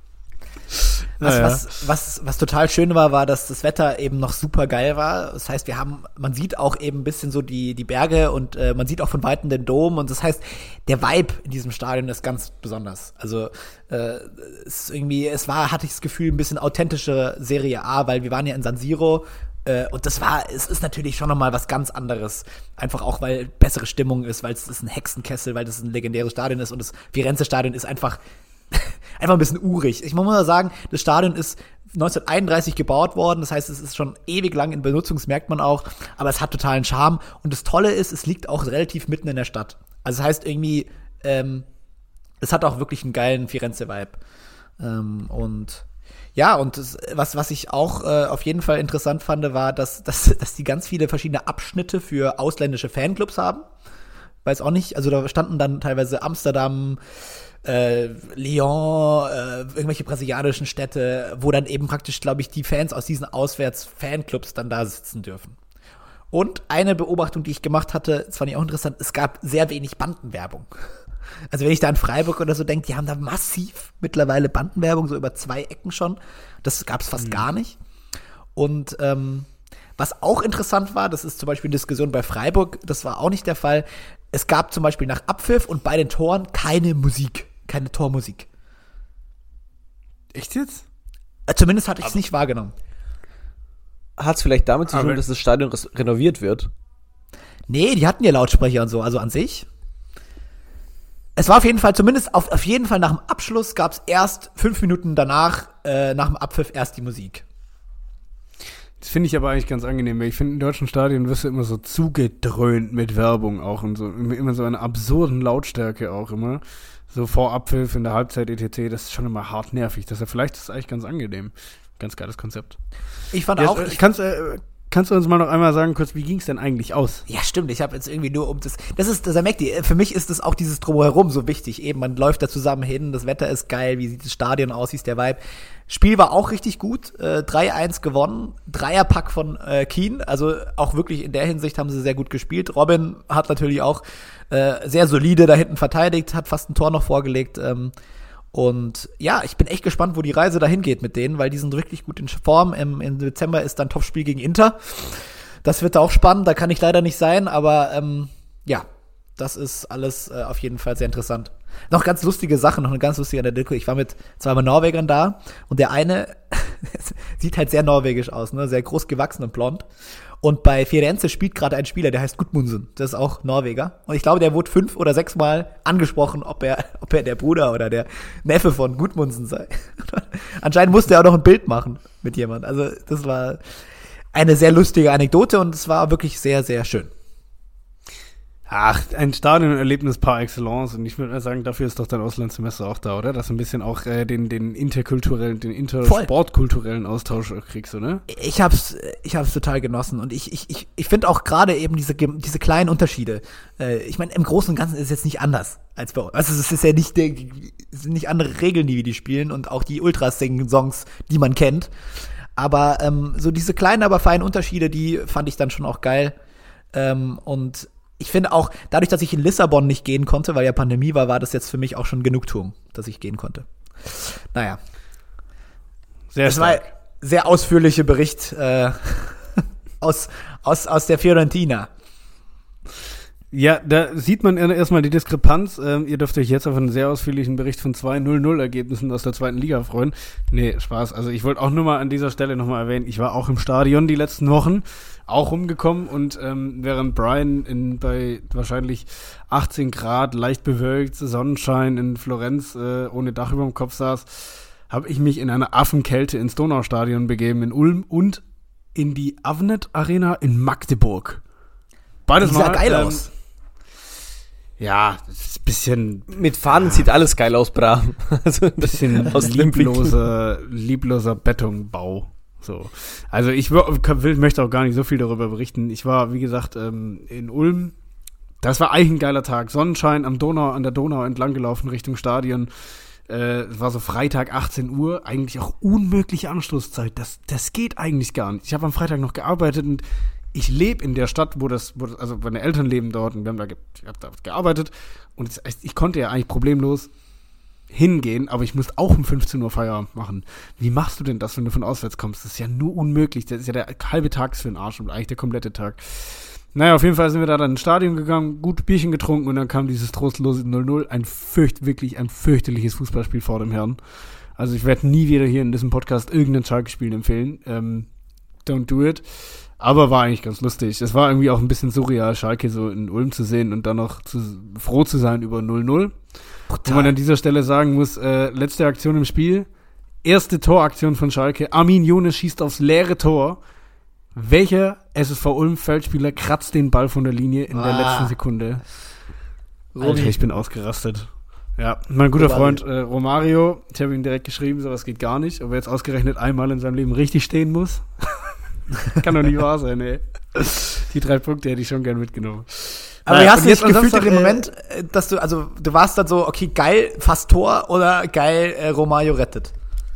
Was, Naja. was, was, was total schön war, war, dass das Wetter eben noch super geil war. Das heißt, wir haben, man sieht auch eben ein bisschen so die, die Berge und äh, man sieht auch von Weitem den Dom. Und das heißt, der Vibe in diesem Stadion ist ganz besonders. Also äh, es ist irgendwie, es war, hatte ich das Gefühl, ein bisschen authentische Serie A, weil wir waren ja in San Siro. Äh, und das war, es ist natürlich schon nochmal was ganz anderes. Einfach auch, weil bessere Stimmung ist, weil es ist ein Hexenkessel, weil das ein legendäres Stadion ist und das Firenze-Stadion ist einfach einfach ein bisschen urig. Ich muss mal sagen, das Stadion ist neunzehnhunderteinunddreißig gebaut worden. Das heißt, es ist schon ewig lang in Benutzung, das merkt man auch. Aber es hat totalen Charme. Und das Tolle ist, es liegt auch relativ mitten in der Stadt. Also das heißt irgendwie, ähm, es hat auch wirklich einen geilen Firenze-Vibe. Ähm, und ja, und das, was, was ich auch äh, auf jeden Fall interessant fand, war, dass, dass, dass die ganz viele verschiedene Abschnitte für ausländische Fanclubs haben. Weiß auch nicht, also da standen dann teilweise Amsterdam, äh, Lyon, äh, irgendwelche brasilianischen Städte, wo dann eben praktisch, glaube ich, die Fans aus diesen Auswärts-Fanclubs dann da sitzen dürfen. Und eine Beobachtung, die ich gemacht hatte, das fand ich auch interessant, es gab sehr wenig Bandenwerbung. Also wenn ich da an Freiburg oder so denke, die haben da massiv mittlerweile Bandenwerbung, so über zwei Ecken schon. Das gab es fast mhm. gar nicht. Und ähm, was auch interessant war, das ist zum Beispiel eine Diskussion bei Freiburg, das war auch nicht der Fall. Es gab zum Beispiel nach Abpfiff und bei den Toren keine Musik, keine Tormusik. Echt jetzt? Äh, zumindest hatte ich es nicht wahrgenommen. Hat es vielleicht damit zu tun, Aber- dass das Stadion res- renoviert wird? Nee, die hatten ja Lautsprecher und so, also an sich. Es war auf jeden Fall, zumindest auf, auf jeden Fall nach dem Abschluss gab es erst fünf Minuten danach, äh, nach dem Abpfiff erst die Musik. Das finde ich aber eigentlich ganz angenehm, weil ich finde, in deutschen Stadien wirst du immer so zugedröhnt mit Werbung auch und so, immer immer so einer absurden Lautstärke auch immer. So vor Abpfiff, in der Halbzeit et cetera, das ist schon immer hart nervig. Das ist ja, vielleicht ist es eigentlich ganz angenehm. Ganz geiles Konzept. Ich fand Ja, auch, äh, ich, kannst, äh, kannst du uns mal noch einmal sagen, kurz, wie ging es denn eigentlich aus? ja stimmt, ich habe jetzt irgendwie nur um das, das ist, das merkt ihr, für mich ist das auch dieses Drumherum so wichtig. Eben, man läuft da zusammen hin, das Wetter ist geil, wie sieht das Stadion aus, wie ist der Vibe. Spiel war auch richtig gut, äh, drei eins gewonnen, Dreierpack von äh, Keen, also auch wirklich in der Hinsicht haben sie sehr gut gespielt. Robin hat natürlich auch äh, sehr solide da hinten verteidigt, hat fast ein Tor noch vorgelegt, ähm, und ja, ich bin echt gespannt, wo die Reise dahin geht mit denen, weil die sind wirklich gut in Form. Im, im Dezember ist dann Topspiel gegen Inter. Das wird auch spannend, da kann ich leider nicht sein, aber ähm, ja, das ist alles äh, auf jeden Fall sehr interessant. Noch ganz lustige Sachen, noch eine ganz lustige Anekdote. Ich war mit zweimal Norwegern da und der eine sieht halt sehr norwegisch aus, ne? Sehr groß gewachsen und blond. Und bei Firenze spielt gerade ein Spieler, der heißt Gudmundsen. Das ist auch Norweger. Und ich glaube, der wurde fünf oder sechs Mal angesprochen, ob er, ob er der Bruder oder der Neffe von Gudmundsen sei. Anscheinend musste er auch noch ein Bild machen mit jemand. Also das war eine sehr lustige Anekdote und es war wirklich sehr, sehr schön. Ach, ein Stadionerlebnis par excellence. Und ich würde mal sagen, dafür ist doch dein Auslandssemester auch da, oder? Dass du ein bisschen auch äh, den, den interkulturellen, den intersportkulturellen Austausch kriegst, oder? Ich hab's, ich hab's total genossen. Und ich, ich, ich, ich finde auch gerade eben diese, diese kleinen Unterschiede. Äh, ich meine, im Großen und Ganzen ist es jetzt nicht anders als bei uns. Also es ist ja nicht, der, es sind nicht andere Regeln, die wir die spielen und auch die Ultras singen Songs, die man kennt. Aber ähm, so diese kleinen, aber feinen Unterschiede, die fand ich dann schon auch geil. Ähm, und ich finde auch, dadurch, dass ich in Lissabon nicht gehen konnte, weil ja Pandemie war, war das jetzt für mich auch schon Genugtuung, dass ich gehen konnte. Naja. Sehr Es war ein sehr ausführlicher Bericht äh, aus, aus, aus der Fiorentina. Ja, da sieht man erstmal die Diskrepanz. Ähm, ihr dürft euch jetzt auf einen sehr ausführlichen Bericht von zwei null null Ergebnissen aus der zweiten Liga freuen. Nee, Spaß. Also ich wollte auch nur mal an dieser Stelle nochmal erwähnen, ich war auch im Stadion die letzten Wochen, auch rumgekommen und ähm, während Brian in, bei wahrscheinlich achtzehn Grad, leicht bewölkt, Sonnenschein in Florenz äh, ohne Dach über dem Kopf saß, habe ich mich in einer Affenkälte ins Donaustadion begeben in Ulm und in die Avnet Arena in Magdeburg. Beides Die sah mal geil ähm, aus. Ja, das ist ein bisschen, Mit Fahnen sieht alles geil aus, Bra. Also, ein bisschen aus dem Blickwinkel. liebloser, liebloser Betonbau. So. Also ich will, möchte auch gar nicht so viel darüber berichten. Ich war, wie gesagt, ähm, in Ulm. Das war eigentlich ein geiler Tag. Sonnenschein am Donau, an der Donau entlang gelaufen Richtung Stadion. Äh, es war so Freitag achtzehn Uhr. Eigentlich auch unmögliche Anstoßzeit. Das, das geht eigentlich gar nicht. Ich habe am Freitag noch gearbeitet und ich lebe in der Stadt, wo das, wo das, also meine Eltern leben dort und wir haben da, ge- ich hab da gearbeitet und es, ich konnte ja eigentlich problemlos hingehen, aber ich musste auch um fünfzehn Uhr Feierabend machen. Wie machst du denn das, wenn du von auswärts kommst? Das ist ja nur unmöglich. Das ist ja der halbe Tag ist für den Arsch und eigentlich der komplette Tag. Naja, auf jeden Fall sind wir da dann ins Stadion gegangen, gut Bierchen getrunken und dann kam dieses trostlose null null. Ein fürcht, wirklich ein fürchterliches Fußballspiel vor dem Herrn. Also ich werde nie wieder hier in diesem Podcast irgendein Schalke-Spiel empfehlen. Ähm, don't do it. Aber war eigentlich ganz lustig. Es war irgendwie auch ein bisschen surreal, Schalke so in Ulm zu sehen und dann noch zu, froh zu sein über null null. Brutal. Wo man an dieser Stelle sagen muss, äh, letzte Aktion im Spiel, erste Toraktion von Schalke, Armin Younes schießt aufs leere Tor. Welcher S S V Ulm-Feldspieler kratzt den Ball von der Linie in Ah. der letzten Sekunde? Romy. Alter, ich bin ausgerastet. Ja, mein guter Romario. Freund äh, Romario, ich habe ihm direkt geschrieben, sowas geht gar nicht, ob er jetzt ausgerechnet einmal in seinem Leben richtig stehen muss. Kann doch nicht wahr sein, ey. Die drei Punkte hätte ich schon gern mitgenommen. Aber Naja, wie hast und du dich jetzt am gefühlt in Samstag, dem äh, Moment, äh, dass du, also du warst dann so, okay, geil, fast Tor oder geil, äh, Romario rettet?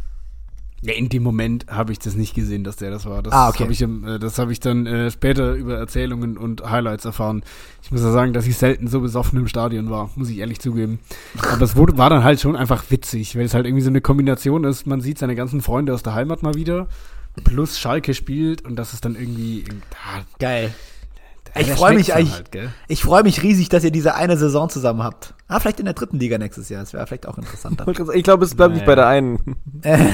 Ja, in dem Moment habe ich das nicht gesehen, dass der das war. Das Ah, okay. habe ich, im- äh, das habe ich dann äh, später über Erzählungen und Highlights erfahren. Ich muss ja sagen, dass ich selten so besoffen im Stadion war, muss ich ehrlich zugeben. Aber es wurde, war dann halt schon einfach witzig, weil es halt irgendwie so eine Kombination ist. Man sieht seine ganzen Freunde aus der Heimat mal wieder, plus Schalke spielt und das ist dann irgendwie, ah, Geil. da- Ich da freu mich schmeckt's dann eigentlich- Halt, gell? Ich freue mich riesig, dass ihr diese eine Saison zusammen habt. Ah, vielleicht in der dritten Liga nächstes Jahr. Das wäre vielleicht auch interessanter. Ich glaube, es bleibt nicht bei der einen. äh,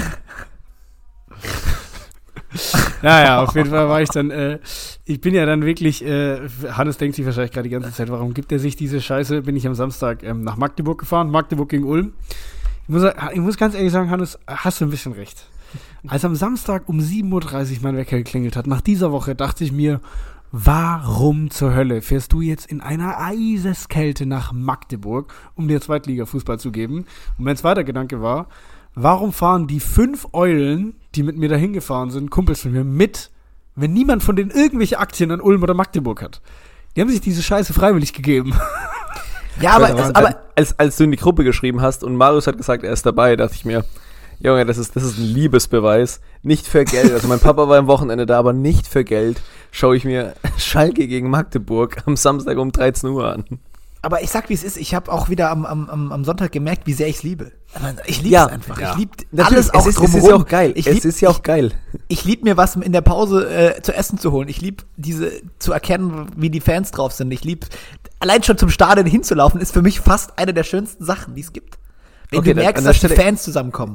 Ja, ja, auf jeden Fall war ich dann, äh, ich bin ja dann wirklich, äh, Hannes denkt sich wahrscheinlich gerade die ganze Zeit, warum gibt er sich diese Scheiße? Bin ich am Samstag ähm, nach Magdeburg gefahren, Magdeburg gegen Ulm. Ich muss, ich muss ganz ehrlich sagen, Hannes, hast du ein bisschen recht. Als am Samstag um sieben Uhr dreißig mein Wecker geklingelt hat, nach dieser Woche dachte ich mir, warum zur Hölle fährst du jetzt in einer Eiseskälte nach Magdeburg, um dir Zweitliga-Fußball zu geben? Und mein zweiter Gedanke war, warum fahren die fünf Eulen, die mit mir dahin gefahren sind, Kumpels von mir, mit, wenn niemand von denen irgendwelche Aktien an Ulm oder Magdeburg hat? Die haben sich diese Scheiße freiwillig gegeben. ja, aber, Also, es, aber als, als du in die Gruppe geschrieben hast und Marius hat gesagt, er ist dabei, dachte ich mir, Junge, das ist, das ist ein Liebesbeweis. Nicht für Geld. Also mein Papa war am Wochenende da, aber nicht für Geld schaue ich mir Schalke gegen Magdeburg am Samstag um dreizehn Uhr an. Aber ich sag, wie es ist. Ich habe auch wieder am, am, am Sonntag gemerkt, wie sehr ich es liebe. Ich liebe es Ja, einfach. ja. Ich liebe Natürlich, alles auch es ist, es drumherum. ist ja auch geil. Ich es lieb, ist ja auch geil. Ich, ich liebe mir was in der Pause äh, zu essen zu holen. Ich liebe diese zu erkennen, wie die Fans drauf sind. Ich liebe allein schon zum Stadion hinzulaufen ist für mich fast eine der schönsten Sachen, die es gibt. Wenn Okay, du dann merkst, an der dass die Stelle- Fans zusammenkommen.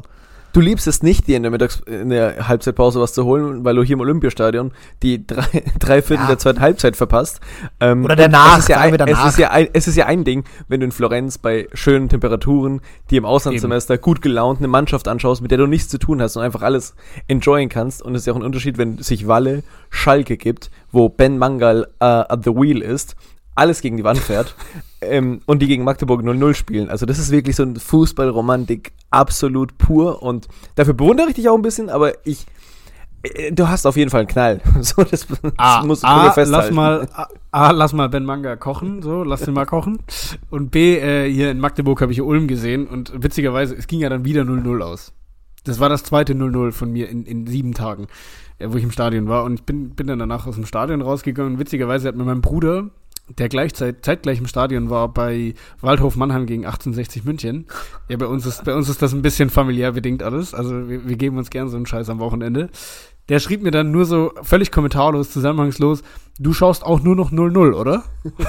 Du liebst es nicht, dir in der Mittags-, in der Halbzeitpause was zu holen, weil du hier im Olympiastadion die drei, drei Viertel Ja. der zweiten Halbzeit verpasst. Ähm, Oder danach, Es ist, ja sagen ein, wir danach. es, ist ja ein, es ist ja ein Ding, wenn du in Florenz bei schönen Temperaturen, die im Auslandssemester gut gelaunt eine Mannschaft anschaust, mit der du nichts zu tun hast und einfach alles enjoyen kannst. Und es ist ja auch ein Unterschied, wenn sich Walle Schalke gibt, wo Ben Mangal uh, at the wheel ist, alles gegen die Wand fährt ähm, und die gegen Magdeburg null null spielen. Also das ist wirklich so ein Fußballromantik absolut pur und dafür bewundere ich dich auch ein bisschen, aber ich, äh, du hast auf jeden Fall einen Knall. So, das, das A, muss A, man festhalten. lass mal, A, A, lass mal Ben Manga kochen, so, lass den mal kochen. Und B, äh, hier in Magdeburg habe ich Ulm gesehen und witzigerweise, es ging ja dann wieder null null aus. Das war das zweite null null von mir in, in sieben Tagen, äh, wo ich im Stadion war und ich bin, bin dann danach aus dem Stadion rausgegangen und witzigerweise hat mir mein Bruder, der gleichzeit, zeitgleich im Stadion war bei Waldhof Mannheim gegen achtzehnhundertsechzig München. Ja, bei uns ist, bei uns ist das ein bisschen familiär bedingt alles. Also wir, wir geben uns gern so einen Scheiß am Wochenende. Der schrieb mir dann nur so völlig kommentarlos, zusammenhangslos, du schaust auch nur noch null null, oder?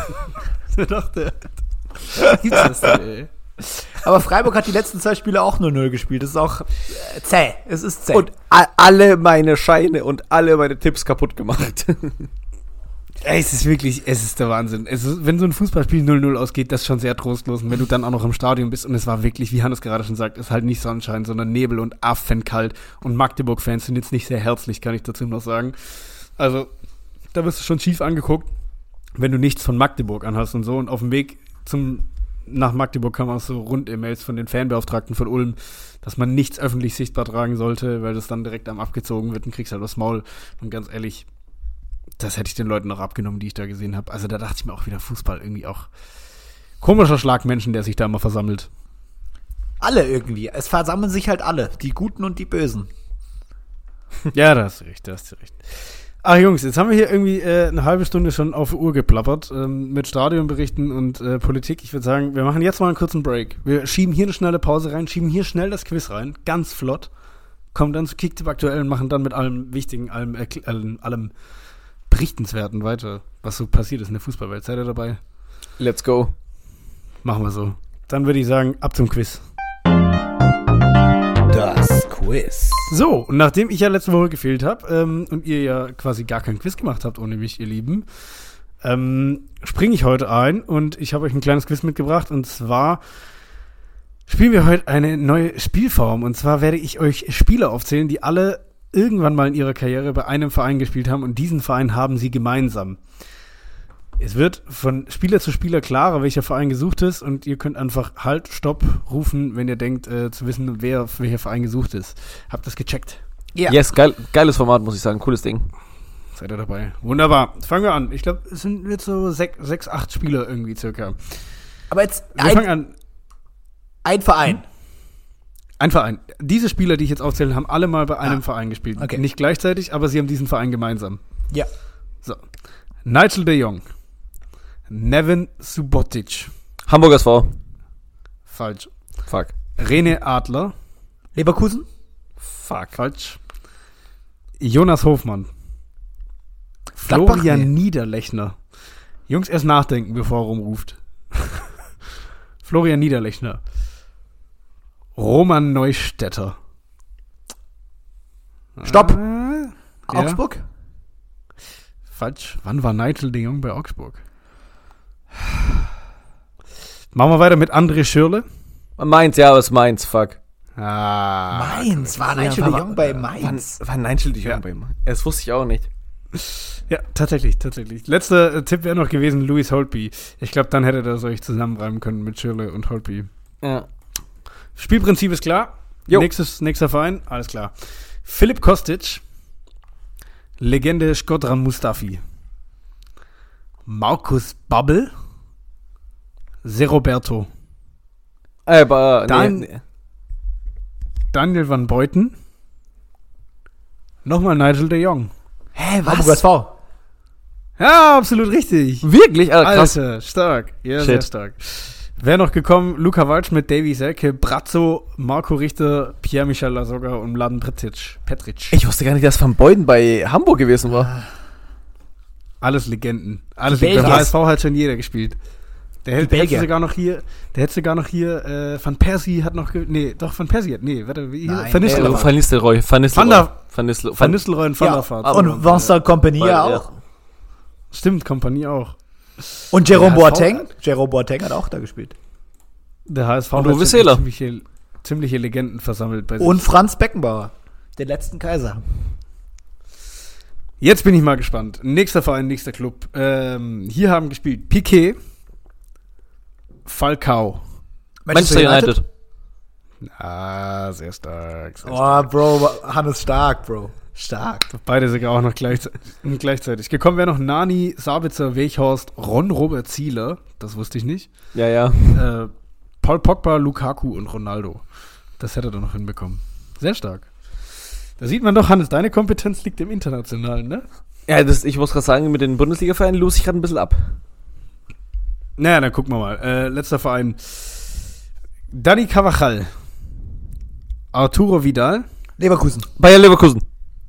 Ich dachte, gibt's das denn, ey? Aber Freiburg hat die letzten zwei Spiele auch null null gespielt. Das ist auch äh, zäh. Es ist zäh. Und a- alle meine Scheine und alle meine Tipps kaputt gemacht. Ey, es ist wirklich, es ist der Wahnsinn. Es ist, wenn so ein Fußballspiel null null ausgeht, das ist schon sehr trostlos. Und wenn du dann auch noch im Stadion bist und es war wirklich, wie Hannes gerade schon sagt, es ist halt nicht Sonnenschein, sondern Nebel und affenkalt. Und Magdeburg-Fans sind jetzt nicht sehr herzlich, kann ich dazu noch sagen. Also, da wirst du schon schief angeguckt, wenn du nichts von Magdeburg anhast und so. Und auf dem Weg zum, nach Magdeburg kamen auch so Rund-E-Mails von den Fanbeauftragten von Ulm, dass man nichts öffentlich sichtbar tragen sollte, weil das dann direkt am abgezogen wird und kriegst halt aufs Maul. Und ganz ehrlich, das hätte ich den Leuten noch abgenommen, die ich da gesehen habe. Also da dachte ich mir auch wieder, Fußball irgendwie auch komischer Schlag Menschen, der sich da immer versammelt. alle irgendwie. Es versammeln sich halt alle. Die Guten und die Bösen. Ja, da hast du recht, da hast du recht. Ach Jungs, jetzt haben wir hier irgendwie äh, eine halbe Stunde schon auf die Uhr geplappert ähm, mit Stadionberichten und äh, Politik. Ich würde sagen, wir machen jetzt mal einen kurzen Break. Wir schieben hier eine schnelle Pause rein, schieben hier schnell das Quiz rein, ganz flott. Kommen dann zu Kicktipp aktuell und machen dann mit allem Wichtigen, allem, äh, allem, allem Berichtenswerten weiter, was so passiert ist in der Fußballwelt. Seid ihr dabei? Let's go. Machen wir so. Dann würde ich sagen, ab zum Quiz. Das Quiz. So, und nachdem ich ja letzte Woche gefehlt habe ähm, und ihr ja quasi gar kein Quiz gemacht habt ohne mich, ihr Lieben, ähm, springe ich heute ein und ich habe euch ein kleines Quiz mitgebracht und zwar spielen wir heute eine neue Spielform und zwar werde ich euch Spieler aufzählen, die alle irgendwann mal in ihrer Karriere bei einem Verein gespielt haben und diesen Verein haben sie gemeinsam. Es wird von Spieler zu Spieler klarer, welcher Verein gesucht ist und ihr könnt einfach Halt, Stopp rufen, wenn ihr denkt, äh, zu wissen, wer welcher Verein gesucht ist. Habt das gecheckt? Ja. Yes, geil, geiles Format, muss ich sagen. Cooles Ding. Seid ihr dabei? Wunderbar. Fangen wir an. Ich glaube, es sind jetzt so sech, sechs, acht Spieler irgendwie circa. Aber jetzt Wir fangen ein, an. ein Verein. Ein Verein. Diese Spieler, die ich jetzt aufzähle, haben alle mal bei einem Ah. Verein gespielt. Okay. Nicht gleichzeitig, aber sie haben diesen Verein gemeinsam. Ja. So. Nigel de Jong. Neven Subotic. Hamburger S V. Falsch. Fuck. René Adler. Leverkusen? Fuck. Falsch. Jonas Hofmann. Gladbach? Florian Nee. Niederlechner. Jungs, erst nachdenken, bevor er rumruft. Florian Niederlechner. Roman Neustädter. Stopp. Äh, ja. Augsburg? Falsch. Wann war Nigel de Jong bei Augsburg? Machen wir weiter mit André Schürrle. Mainz, ja, aber es ist Mainz, fuck. Ah. Mainz. War Ja, Nigel war- de Jong bei Mainz? Wann, wann Nigel de Jong Ja. bei Mainz? Das wusste ich auch nicht. Ja, tatsächlich, tatsächlich. Letzter äh, Tipp wäre noch gewesen, Louis Holtby. Ich glaube, dann hätte er das euch zusammenreimen können mit Schürrle und Holtby. Ja. Spielprinzip ist klar. Jo. Nächstes, nächster Verein, alles klar. Filip Kostic. Legende Shkodran Mustafi. Markus Babbel. Seroberto. Aber, Dann- nee, nee. Daniel van Beuten. Nochmal Nigel de Jong. Hä, was? Hamburger S V. Ja, absolut richtig. Wirklich? Ah, krass. Alter, stark. Ja, Shit. sehr stark. Wer noch gekommen? Luka Waldschmidt, Davy Selke, Brazzo, Marco Richter, Pierre-Michel Lasogga und Mladen Petric. Petric. Ich wusste gar nicht, dass Van Beuten bei Hamburg gewesen war. Alles Legenden. Alles Die Legenden. Beim Belgier. H S V hat schon jeder gespielt. Der hätte, der hätte sogar noch hier, der hätte sogar noch hier, äh, Van Persie hat noch, ge- nee, doch, Van Persie hat, nee, warte, wie hier? Nein, Van Nistelrooy. Van Nistelrooy. Van Nistelrooy. Van der- Van Nistelrooy. Van Nistelrooy und Van Ja, der Vaart. und Vincent Kompany Weil, auch. Stimmt, Kompanie auch. Und Jerome Der H S V Boateng. Jerome Boateng hat auch da gespielt. Der H S V Und hat Uwe jetzt Seeler. ziemliche, ziemliche Legenden versammelt bei sich. Und Franz Beckenbauer, den letzten Kaiser. Jetzt bin ich mal gespannt. Nächster Verein, nächster Club. Ähm, hier haben gespielt Piqué, Falcao. Manchester United. Ah, sehr stark. Sehr Oh, Bro, Hannes stark, Bro. Stark. Beide sogar auch noch gleichzeitig. gleichzeitig. Gekommen wäre noch Nani, Sabitzer, Weghorst, Ron Robert Zieler. Das wusste ich nicht. Ja, ja. Äh, Paul Pogba, Lukaku und Ronaldo. Das hätte er noch hinbekommen. Sehr stark. Da sieht man doch, Hannes, deine Kompetenz liegt im Internationalen, ne? Ja, das, ich muss gerade sagen, mit den Bundesliga-Vereinen lose ich gerade ein bisschen ab. Naja, dann gucken wir mal. Äh, letzter Verein. Dani Carvajal. Arturo Vidal. Leverkusen. Bayer Leverkusen.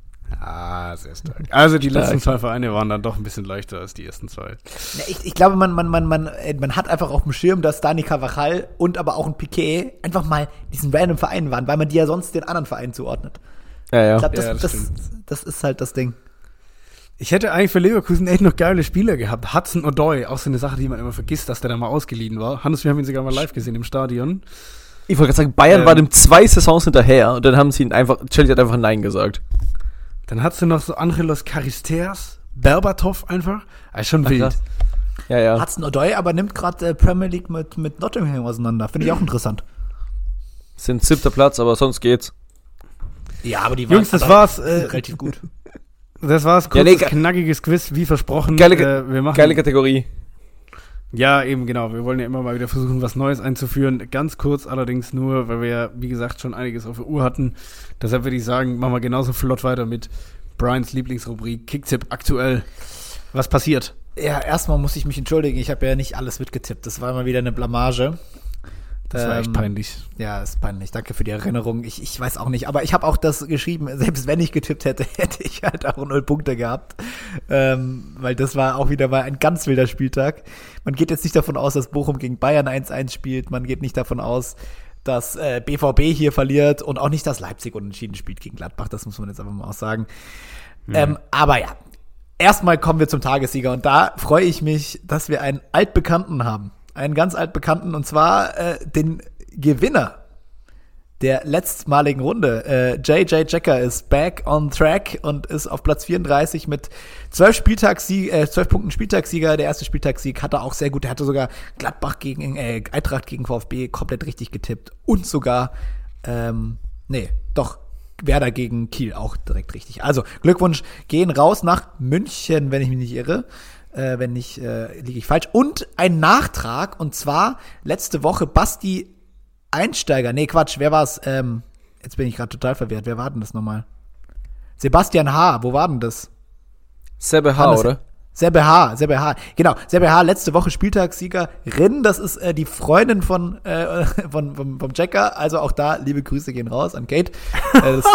Ah, sehr stark. Also die Stark. letzten zwei Vereine waren dann doch ein bisschen leichter als die ersten zwei. Ja, ich, ich glaube, man, man, man, man, äh, man hat einfach auf dem Schirm, dass Dani Carvajal und aber auch ein Piqué einfach mal diesen random Verein waren, weil man die ja sonst den anderen Vereinen zuordnet. Ja, ja. Ich glaube, das, Ja, das das, stimmt. das ist halt das Ding. Ich hätte eigentlich für Leverkusen echt noch geile Spieler gehabt. Hudson Odoi, auch so eine Sache, die man immer vergisst, dass der da mal ausgeliehen war. Hannes, wir haben ihn sogar mal live gesehen im Stadion. Ich wollte gerade sagen, Bayern Ähm. war dem zwei Saisons hinterher und dann haben sie ihn einfach, Chelsea hat einfach Nein gesagt. Dann hast du noch so Angelos Charisteas, Berbatov einfach. Also schon Ach, wild. krass. Ja, ja. Hudson Odoi aber nimmt gerade äh, Premier League mit, mit Nottingham auseinander. Finde ich auch interessant. Sind siebter Platz, aber sonst geht's. Ja, aber die Jungs, das war's. Äh, relativ gut. das war's. Ja, Kurzes, nee, ge- knackiges Quiz, wie versprochen. Geile, äh, wir machen, geile Kategorie. Ja, eben genau. Wir wollen ja immer mal wieder versuchen, was Neues einzuführen. Ganz kurz allerdings nur, weil wir ja, wie gesagt, schon einiges auf der Uhr hatten. Deshalb würde ich sagen, machen wir genauso flott weiter mit Brians Lieblingsrubrik Kicktipp aktuell. Was passiert? Ja, erstmal muss ich mich entschuldigen. Ich habe ja nicht alles mitgetippt. Das war mal wieder eine Blamage. Das war echt Ähm, peinlich. Ja, ist peinlich. Danke für die Erinnerung. Ich, ich weiß auch nicht. Aber ich habe auch das geschrieben, selbst wenn ich getippt hätte, hätte ich halt auch null Punkte gehabt. Ähm, weil das war auch wieder mal ein ganz wilder Spieltag. Man geht jetzt nicht davon aus, dass Bochum gegen Bayern eins eins spielt. Man geht nicht davon aus, dass äh, B V B hier verliert und auch nicht, dass Leipzig unentschieden spielt gegen Gladbach. Das muss man jetzt einfach mal auch sagen. Mhm. Ähm, aber ja, erstmal kommen wir zum Tagessieger. Und da freue ich mich, dass wir einen Altbekannten haben. Einen ganz altbekannten, und zwar äh, den Gewinner der letztmaligen Runde. Äh, J J Jacker ist back on track und ist auf Platz vierunddreißig mit zwölf Spieltagssieg, äh, zwölf Punkten Spieltagssieger. Der erste Spieltagssieg hat er auch sehr gut. Er hatte sogar Gladbach gegen, äh, Eintracht gegen VfB komplett richtig getippt und sogar, ähm, nee, doch, Werder gegen Kiel auch direkt richtig. Also Glückwunsch, gehen raus nach München, wenn ich mich nicht irre. Äh, wenn nicht, äh, liege ich falsch. Und ein Nachtrag, und zwar letzte Woche Basti Einsteiger. Nee, Quatsch, wer war's? Ähm, jetzt bin ich gerade total verwirrt. Wer war denn das nochmal? Sebastian H., wo war denn das? Sebbe H., Hannes- oder? Sebbe H., Sebbe H., genau, Sebbe H., letzte Woche Spieltagssiegerin, das ist äh, die Freundin von, äh, von vom, vom Jacker, also auch da, liebe Grüße gehen raus an Kate. Äh, das,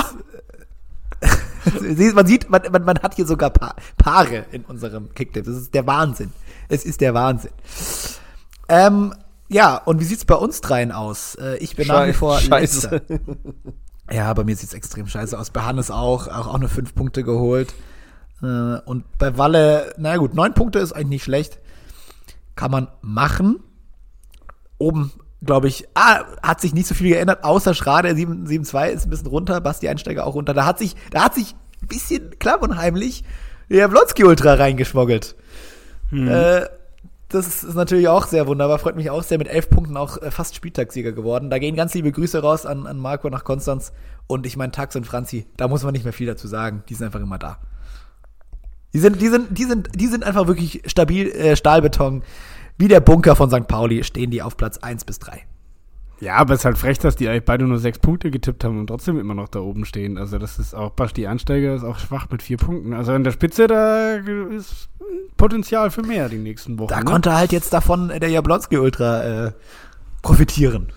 Sie- man sieht, man, man, man hat hier sogar pa- Paare in unserem Kicktipp, das ist der Wahnsinn, es ist der Wahnsinn. Ähm, ja, und wie sieht's bei uns dreien aus? Äh, ich bin nach wie vor Scheiße. Letzter. Ja, bei mir sieht's extrem scheiße aus. Bei Hannes auch, auch, auch nur fünf Punkte geholt. Äh, und bei Walle, naja gut, neun Punkte ist eigentlich nicht schlecht. Kann man machen. Oben, glaube ich, ah, hat sich nicht so viel geändert, außer Schrade, sieben sieben zwei ist ein bisschen runter, Basti Einsteiger auch runter. Da hat sich, da hat sich ein bisschen klamm und heimlich der Blonski Ultra reingeschmuggelt. Hm. Äh, das ist, ist natürlich auch sehr wunderbar, freut mich auch sehr, mit elf Punkten auch äh, fast Spieltagssieger geworden. Da gehen ganz liebe Grüße raus an, an Marco nach Konstanz und ich meine Tax und Franzi, da muss man nicht mehr viel dazu sagen, die sind einfach immer da. Die sind, die sind, die sind, die sind einfach wirklich stabil, äh, Stahlbeton. Wie der Bunker von Sankt Pauli stehen die auf Platz eins bis drei. Ja, aber es ist halt frech, dass die eigentlich beide nur sechs Punkte getippt haben und trotzdem immer noch da oben stehen. Also das ist auch, Basti Einsteiger ist auch schwach mit vier Punkten. Also in der Spitze, da ist Potenzial für mehr die nächsten Wochen. Da ne? konnte halt jetzt davon der Jablonski Ultra äh, profitieren.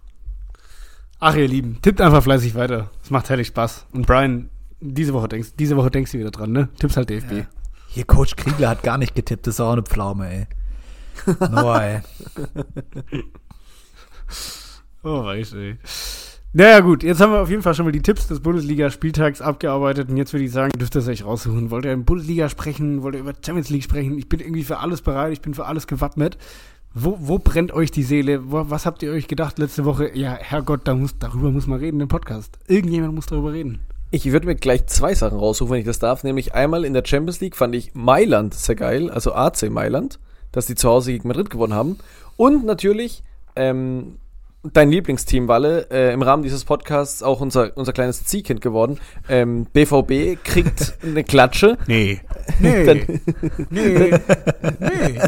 Ach ihr Lieben, tippt einfach fleißig weiter. Es macht herrlich Spaß. Und Brian, diese Woche denkst, diese Woche denkst du wieder dran, ne? Tippst halt D F B. Ja. Hier Coach Kriegler hat gar nicht getippt, das ist auch eine Pflaume, ey. Noah, ey. Oh, weiß ey. Naja gut, jetzt haben wir auf jeden Fall schon mal die Tipps des Bundesliga-Spieltags abgearbeitet und jetzt würde ich sagen, dürft ihr es euch raussuchen. Wollt ihr in Bundesliga sprechen? Wollt ihr über Champions League sprechen? Ich bin irgendwie für alles bereit, ich bin für alles gewappnet. Wo, wo brennt euch die Seele? Wo, was habt ihr euch gedacht letzte Woche? Ja, Herrgott, da muss, darüber muss man reden im Podcast. Irgendjemand muss darüber reden. Ich würde mir gleich zwei Sachen raussuchen, wenn ich das darf. Nämlich einmal in der Champions League fand ich Mailand sehr geil, also A C Mailand, dass die zu Hause gegen Madrid gewonnen haben. Und natürlich ähm, dein Lieblingsteam, Walle, äh, im Rahmen dieses Podcasts auch unser, unser kleines Ziehkind geworden. Ähm, B V B kriegt eine Klatsche. Nee. Nee. Dann, nee. Nee.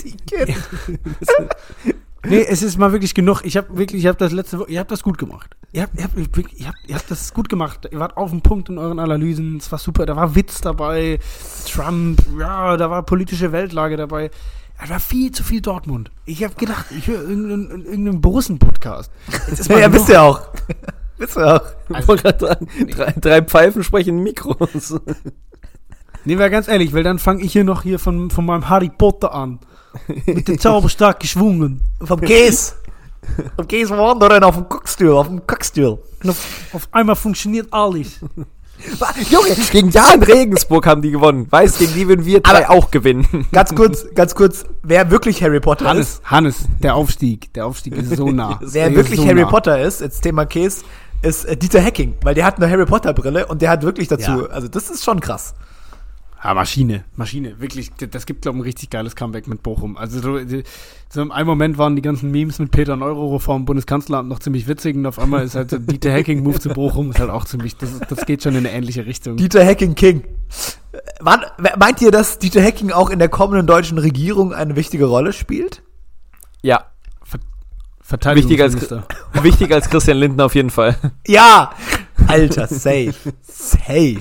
Nee, es ist mal wirklich genug. Ich habe wirklich, ich habe das letzte Woche, ihr habt das gut gemacht. Ihr habt, ihr, habt, wirklich- ihr, habt, ihr habt das gut gemacht. Ihr wart auf dem Punkt in euren Analysen. Es war super. Da war Witz dabei. Trump, ja, da war politische Weltlage dabei. Da war viel zu viel Dortmund. Ich habe gedacht, ich höre irgendeinen, irgendeinen Borussen-Podcast. Jetzt ist mal Ja, genug. bist du ja auch. Bist du auch. ich wollte gerade sagen, drei, drei Pfeifen sprechen in Mikros. Nee, mal ganz ehrlich, weil dann fange ich hier noch hier von, von meinem Harry Potter an. Mit dem Zauberstab geschwungen. Vom Käse. Vom Käse wandern auf dem Kockstuhl, auf dem Kockstuhl. Und auf, auf einmal funktioniert alles. Junge, gegen Jan Regensburg haben die gewonnen. Weißt, gegen die würden wir drei Aber- auch gewinnen. Ganz kurz, ganz kurz, wer wirklich Harry Potter ist, Hannes, Hannes, der Aufstieg. Der Aufstieg ist so nah. wer Der wirklich ist so Harry nah. Potter ist, jetzt Thema Käse, ist äh, Dieter Hecking, weil der hat eine Harry Potter Brille und der hat wirklich dazu, Ja. also das ist schon krass. Ja, Maschine, Maschine, wirklich, das gibt, glaube ich, ein richtig geiles Comeback mit Bochum. Also so, so im einen Moment waren die ganzen Memes mit Peter Neururer vom Bundeskanzleramt noch ziemlich witzig und auf einmal ist halt so Dieter Hecking-Move zu Bochum ist halt auch ziemlich, das, das geht schon in eine ähnliche Richtung. Dieter Hecking King. Äh, Wann, wer- meint ihr, dass Dieter Hecking auch in der kommenden deutschen Regierung eine wichtige Rolle spielt? Ja, wichtiger als, Verteidigungsminister. wichtiger als Christian Lindner auf jeden Fall. Ja! Alter, safe. Safe.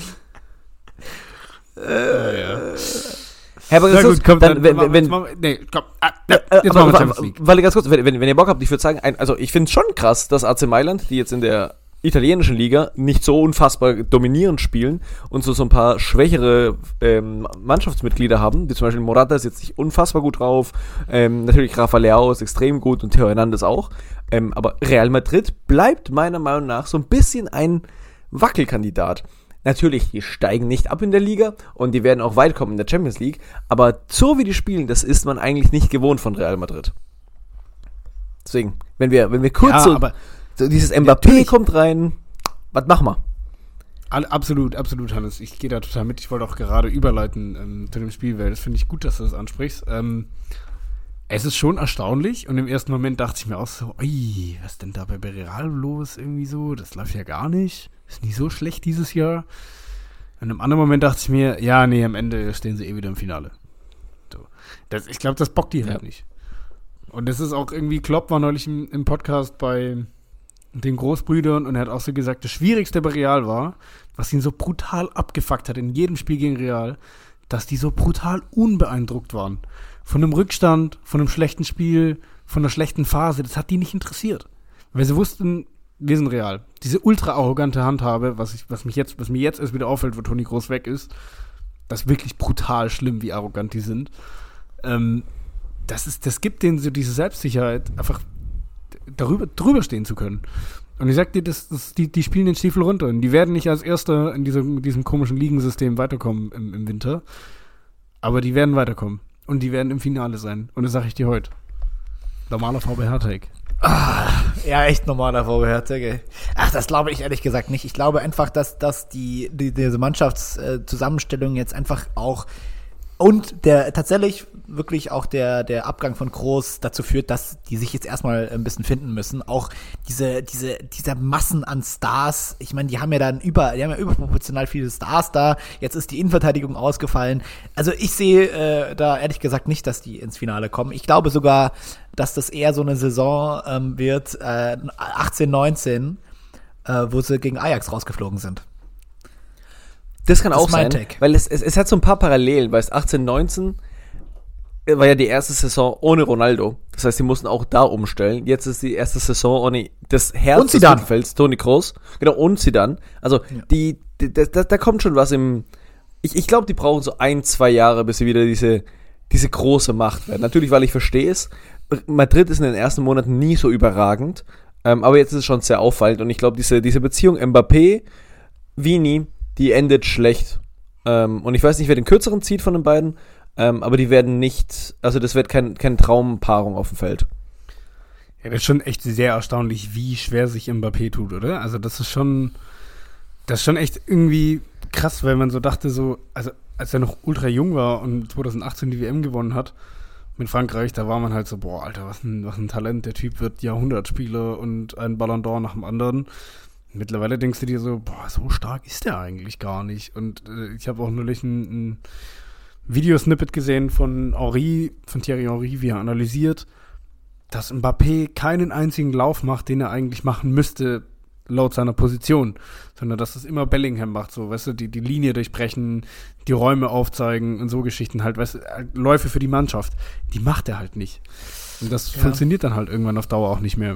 Herr aber Na ganz gut, komm, dann, dann, wenn, machen wir- wenn, jetzt machen wir- nee, komm, ah, ja, Äh, jetzt aber- machen wir aber- Champions League. Weil ganz kurz, wenn, wenn, wenn ihr Bock habt, ich würde sagen, ein, also ich finde es schon krass, dass A C Mailand, die jetzt in der italienischen Liga nicht so unfassbar dominierend spielen und so, so ein paar schwächere ähm, Mannschaftsmitglieder haben, wie zum Beispiel Morata ist jetzt nicht unfassbar gut drauf, ähm, natürlich Rafa Leao ist extrem gut und Theo Hernandez auch, ähm, aber Real Madrid bleibt meiner Meinung nach so ein bisschen ein Wackelkandidat. Natürlich, die steigen nicht ab in der Liga und die werden auch weit kommen in der Champions League, aber so wie die spielen, das ist man eigentlich nicht gewohnt von Real Madrid. Deswegen, wenn wir, wenn wir kurz Ja, so, aber so dieses Mbappé natürlich. kommt rein, was machen wir? All, absolut, absolut, Hannes. Ich gehe da total mit. Ich wollte auch gerade überleiten ähm, zu dem Spiel, weil das finde ich gut, dass du das ansprichst. Ähm, es ist schon erstaunlich und im ersten Moment dachte ich mir auch so, ui, was ist denn da bei Real los irgendwie so? Das läuft ja gar nicht. Ist nicht so schlecht dieses Jahr. Und im anderen Moment dachte ich mir, ja, nee, am Ende stehen sie eh wieder im Finale. So. Das, ich glaube, das bockt die halt Ja. nicht. Und das ist auch irgendwie, Klopp war neulich im, im Podcast bei den Großbrüdern und er hat auch so gesagt, das Schwierigste bei Real war, was ihn so brutal abgefuckt hat in jedem Spiel gegen Real, dass die so brutal unbeeindruckt waren. Von einem Rückstand, von einem schlechten Spiel, von einer schlechten Phase, das hat die nicht interessiert. Weil sie wussten, wir sind Real. Diese ultra arrogante Handhabe, was, ich, was, mich jetzt, was mir jetzt erst wieder auffällt, wo Toni Kroos weg ist, das ist wirklich brutal schlimm, wie arrogant die sind. Ähm, das, ist, das gibt denen so diese Selbstsicherheit, einfach darüber drüber stehen zu können. Und ich sag dir, das, das, die, die spielen den Stiefel runter. Und die werden nicht als Erster in diesem, mit diesem komischen Ligensystem weiterkommen im, im Winter. Aber die werden weiterkommen. Und die werden im Finale sein. Und das sage ich dir heute. Normaler V B H-Take. Ja, echt normaler V W Hertha. Ach, das glaube ich ehrlich gesagt nicht. Ich glaube einfach, dass, dass die, die diese Mannschaftszusammenstellung jetzt einfach auch und der tatsächlich wirklich auch der der Abgang von Kroos dazu führt, dass die sich jetzt erstmal ein bisschen finden müssen. Auch diese diese dieser Massen an Stars. Ich meine, die haben ja dann über die haben ja überproportional viele Stars da. Jetzt ist die Innenverteidigung ausgefallen. Also ich sehe äh, da ehrlich gesagt nicht, dass die ins Finale kommen. Ich glaube sogar, dass das eher so eine Saison ähm, wird, äh, achtzehn, neunzehn, äh, wo sie gegen Ajax rausgeflogen sind. Das kann Das auch ist mein sein, Take. weil es, es, es hat so ein paar Parallelen, weil es achtzehn, neunzehn war ja die erste Saison ohne Ronaldo. Das heißt, sie mussten auch da umstellen. Jetzt ist die erste Saison ohne das Herz Und des Zidane. Mittelfelds, Toni Kroos. Genau, und Zidane. Also, Ja. die, die da, da, da kommt schon was im, ich, ich glaube, die brauchen so ein, zwei Jahre, bis sie wieder diese diese große Macht werden. Natürlich, weil ich verstehe es, Madrid ist in den ersten Monaten nie so überragend, ähm, aber jetzt ist es schon sehr auffallend und ich glaube, diese, diese Beziehung Mbappé, Vini, die endet schlecht. Ähm, und ich weiß nicht, wer den kürzeren zieht von den beiden, ähm, aber die werden nicht, also das wird kein, keine Traumpaarung auf dem Feld. Ja, das ist schon echt sehr erstaunlich, wie schwer sich Mbappé tut, oder? Also das ist schon, das ist schon echt irgendwie krass, weil man so dachte, so, also als er noch ultra jung war und zwanzig achtzehn die W M gewonnen hat mit Frankreich, da war man halt so, boah, Alter, was ein, was ein Talent, der Typ wird Jahrhundertspieler und ein Ballon d'Or nach dem anderen. Mittlerweile denkst du dir so, boah, so stark ist der eigentlich gar nicht. Und äh, ich habe auch neulich ein, ein Videosnippet gesehen von Henry, von Thierry Henry, wie er analysiert, dass Mbappé keinen einzigen Lauf macht, den er eigentlich machen müsste, laut seiner Position, sondern dass es immer Bellingham macht, so, weißt du, die, die Linie durchbrechen, die Räume aufzeigen und so Geschichten halt, weißt du, Läufe für die Mannschaft, die macht er halt nicht. Und das ja. funktioniert dann halt irgendwann auf Dauer auch nicht mehr.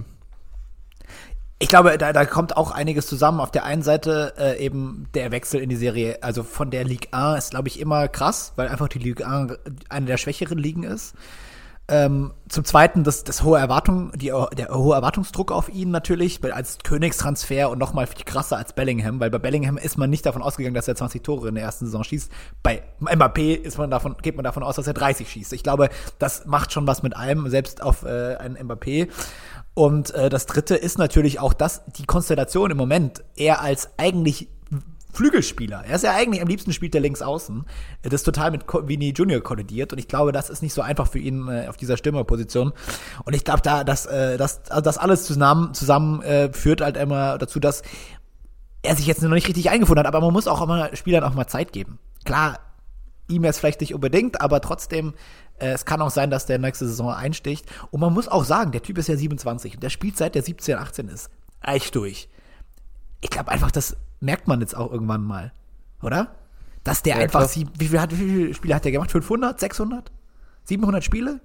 Ich glaube, da, da kommt auch einiges zusammen. Auf der einen Seite äh, eben der Wechsel in die Serie, also von der Ligue eins ist, glaube ich, immer krass, weil einfach die Ligue eins eine der schwächeren Ligen ist. Ähm, zum Zweiten das, das hohe Erwartung, die, der hohe Erwartungsdruck auf ihn natürlich, weil als Königstransfer und nochmal viel krasser als Bellingham, weil bei Bellingham ist man nicht davon ausgegangen, dass er zwanzig Tore in der ersten Saison schießt. Bei Mbappé ist man davon, geht man davon aus, dass er dreißig schießt. Ich glaube, das macht schon was mit allem, selbst auf äh, einen Mbappé. Und äh, das Dritte ist natürlich auch das, die Konstellation im Moment, er als eigentlich Flügelspieler. Er ist ja eigentlich, am liebsten spielt er links außen. Das ist total mit Vini Junior kollidiert und ich glaube, das ist nicht so einfach für ihn äh, auf dieser Stürmerposition. Und ich glaube, da, dass äh, das, also das alles zusammen, zusammen äh, führt halt immer dazu, dass er sich jetzt noch nicht richtig eingefunden hat, aber man muss auch immer Spielern auch mal Zeit geben. Klar, ihm jetzt vielleicht nicht unbedingt, aber trotzdem, äh, es kann auch sein, dass der nächste Saison einsticht. Und man muss auch sagen, der Typ ist ja siebenundzwanzig und der spielt seit der siebzehn, achtzehn ist. Echt durch. Ich glaube einfach, das merkt man jetzt auch irgendwann mal, oder? Dass der ja, einfach, sie, wie, viel hat, wie viele Spiele hat der gemacht? fünfhundert, sechshundert, siebenhundert Spiele?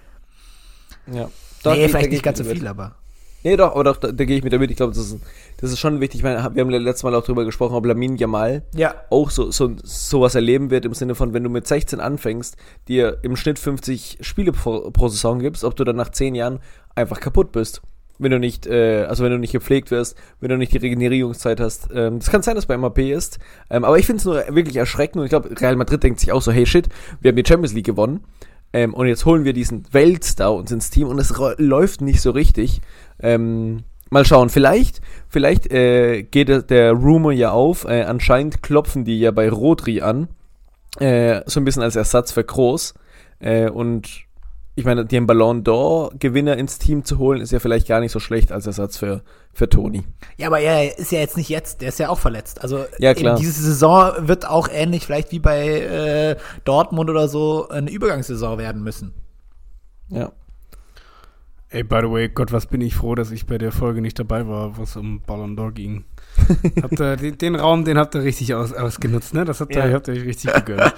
Ja. Da nee, vielleicht nicht ganz so viel, aber. Nee, doch, aber doch, da, da gehe ich mit damit. Ich glaube, das ist, das ist schon wichtig. Ich meine, wir haben letztes Mal auch drüber gesprochen, ob Lamine Yamal ja. auch so, so sowas erleben wird, im Sinne von, wenn du mit sechzehn anfängst, dir im Schnitt fünfzig Spiele pro, pro Saison gibst, ob du dann nach zehn Jahren einfach kaputt bist. Wenn du nicht, äh, also wenn du nicht gepflegt wirst, wenn du nicht die Regenerierungszeit hast. Ähm, das kann sein, dass bei Mbappé ist. Ähm, aber ich finde es nur wirklich erschreckend und ich glaube, Real Madrid denkt sich auch so, hey shit, wir haben die Champions League gewonnen ähm, und jetzt holen wir diesen Weltstar uns ins Team und es ro- läuft nicht so richtig. Ähm, mal schauen, vielleicht, vielleicht äh, geht der, der Rumor ja auf, äh, anscheinend klopfen die ja bei Rodri an, äh, so ein bisschen als Ersatz für Kroos äh, und ich meine, den Ballon d'Or-Gewinner ins Team zu holen, ist ja vielleicht gar nicht so schlecht als Ersatz für, für Toni. Ja, aber er ist ja jetzt nicht jetzt, der ist ja auch verletzt. Also ja, klar. Diese Saison wird auch ähnlich vielleicht wie bei äh, Dortmund oder so eine Übergangssaison werden müssen. Ja. Ey, by the way, Gott, was bin ich froh, dass ich bei der Folge nicht dabei war, wo es um Ballon d'Or ging. habt ihr, den, den Raum, den habt ihr richtig aus, ausgenutzt, ne? Das habt ihr, ja. habt ihr euch richtig gegönnt.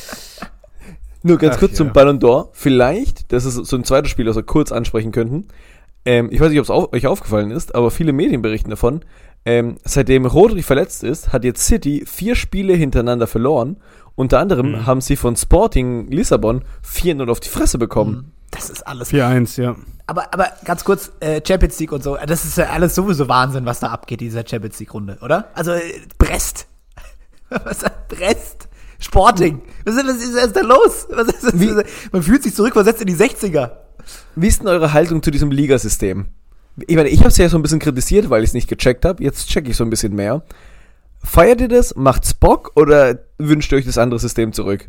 Nur ganz Ach, kurz ja. zum Ballon d'Or. Vielleicht, das ist so ein zweites Spiel, das wir kurz ansprechen könnten. Ähm, ich weiß nicht, ob es auf, euch aufgefallen ist, aber viele Medien berichten davon. Ähm, seitdem Rodri verletzt ist, hat jetzt City vier Spiele hintereinander verloren. Unter anderem mhm. haben sie von Sporting Lissabon vier null auf die Fresse bekommen. Das ist alles. vier eins, ja. Aber, aber ganz kurz, äh, Champions League und so, das ist ja alles sowieso Wahnsinn, was da abgeht, dieser Champions League-Runde, oder? Also, äh, Brest. Was ist Brest? Sporting. Was ist, was ist, was ist da los? Was ist das? Wie? Man fühlt sich zurückversetzt in die sechziger. Wie ist denn eure Haltung zu diesem Ligasystem? Ich meine, ich habe es ja so ein bisschen kritisiert, weil ich es nicht gecheckt habe. Jetzt checke ich so ein bisschen mehr. Feiert ihr das? Macht's Bock? Oder wünscht ihr euch das andere System zurück?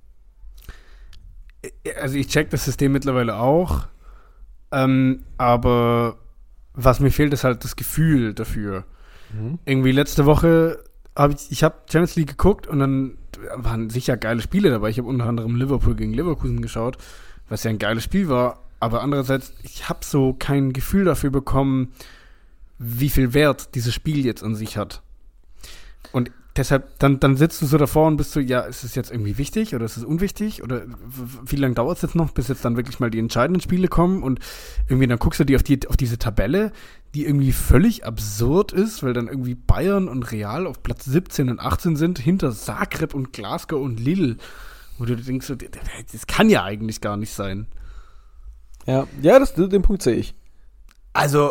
Also ich check das System mittlerweile auch. Ähm, aber was mir fehlt, ist halt das Gefühl dafür. Mhm. Irgendwie letzte Woche habe ich, ich habe Champions League geguckt und dann waren sicher geile Spiele dabei. Ich habe unter anderem Liverpool gegen Leverkusen geschaut, was ja ein geiles Spiel war. Aber andererseits, ich habe so kein Gefühl dafür bekommen, wie viel Wert dieses Spiel jetzt an sich hat. Und deshalb, dann, dann sitzt du so davor und bist so, ja, ist es jetzt irgendwie wichtig oder ist es unwichtig? Oder wie lange dauert es jetzt noch, bis jetzt dann wirklich mal die entscheidenden Spiele kommen? Und irgendwie dann guckst du dir auf, die, auf diese Tabelle, die irgendwie völlig absurd ist, weil dann irgendwie Bayern und Real auf Platz siebzehn und achtzehn sind, hinter Zagreb und Glasgow und Lille. wo du denkst, das kann ja eigentlich gar nicht sein. Ja, ja, das, den Punkt sehe ich. Also,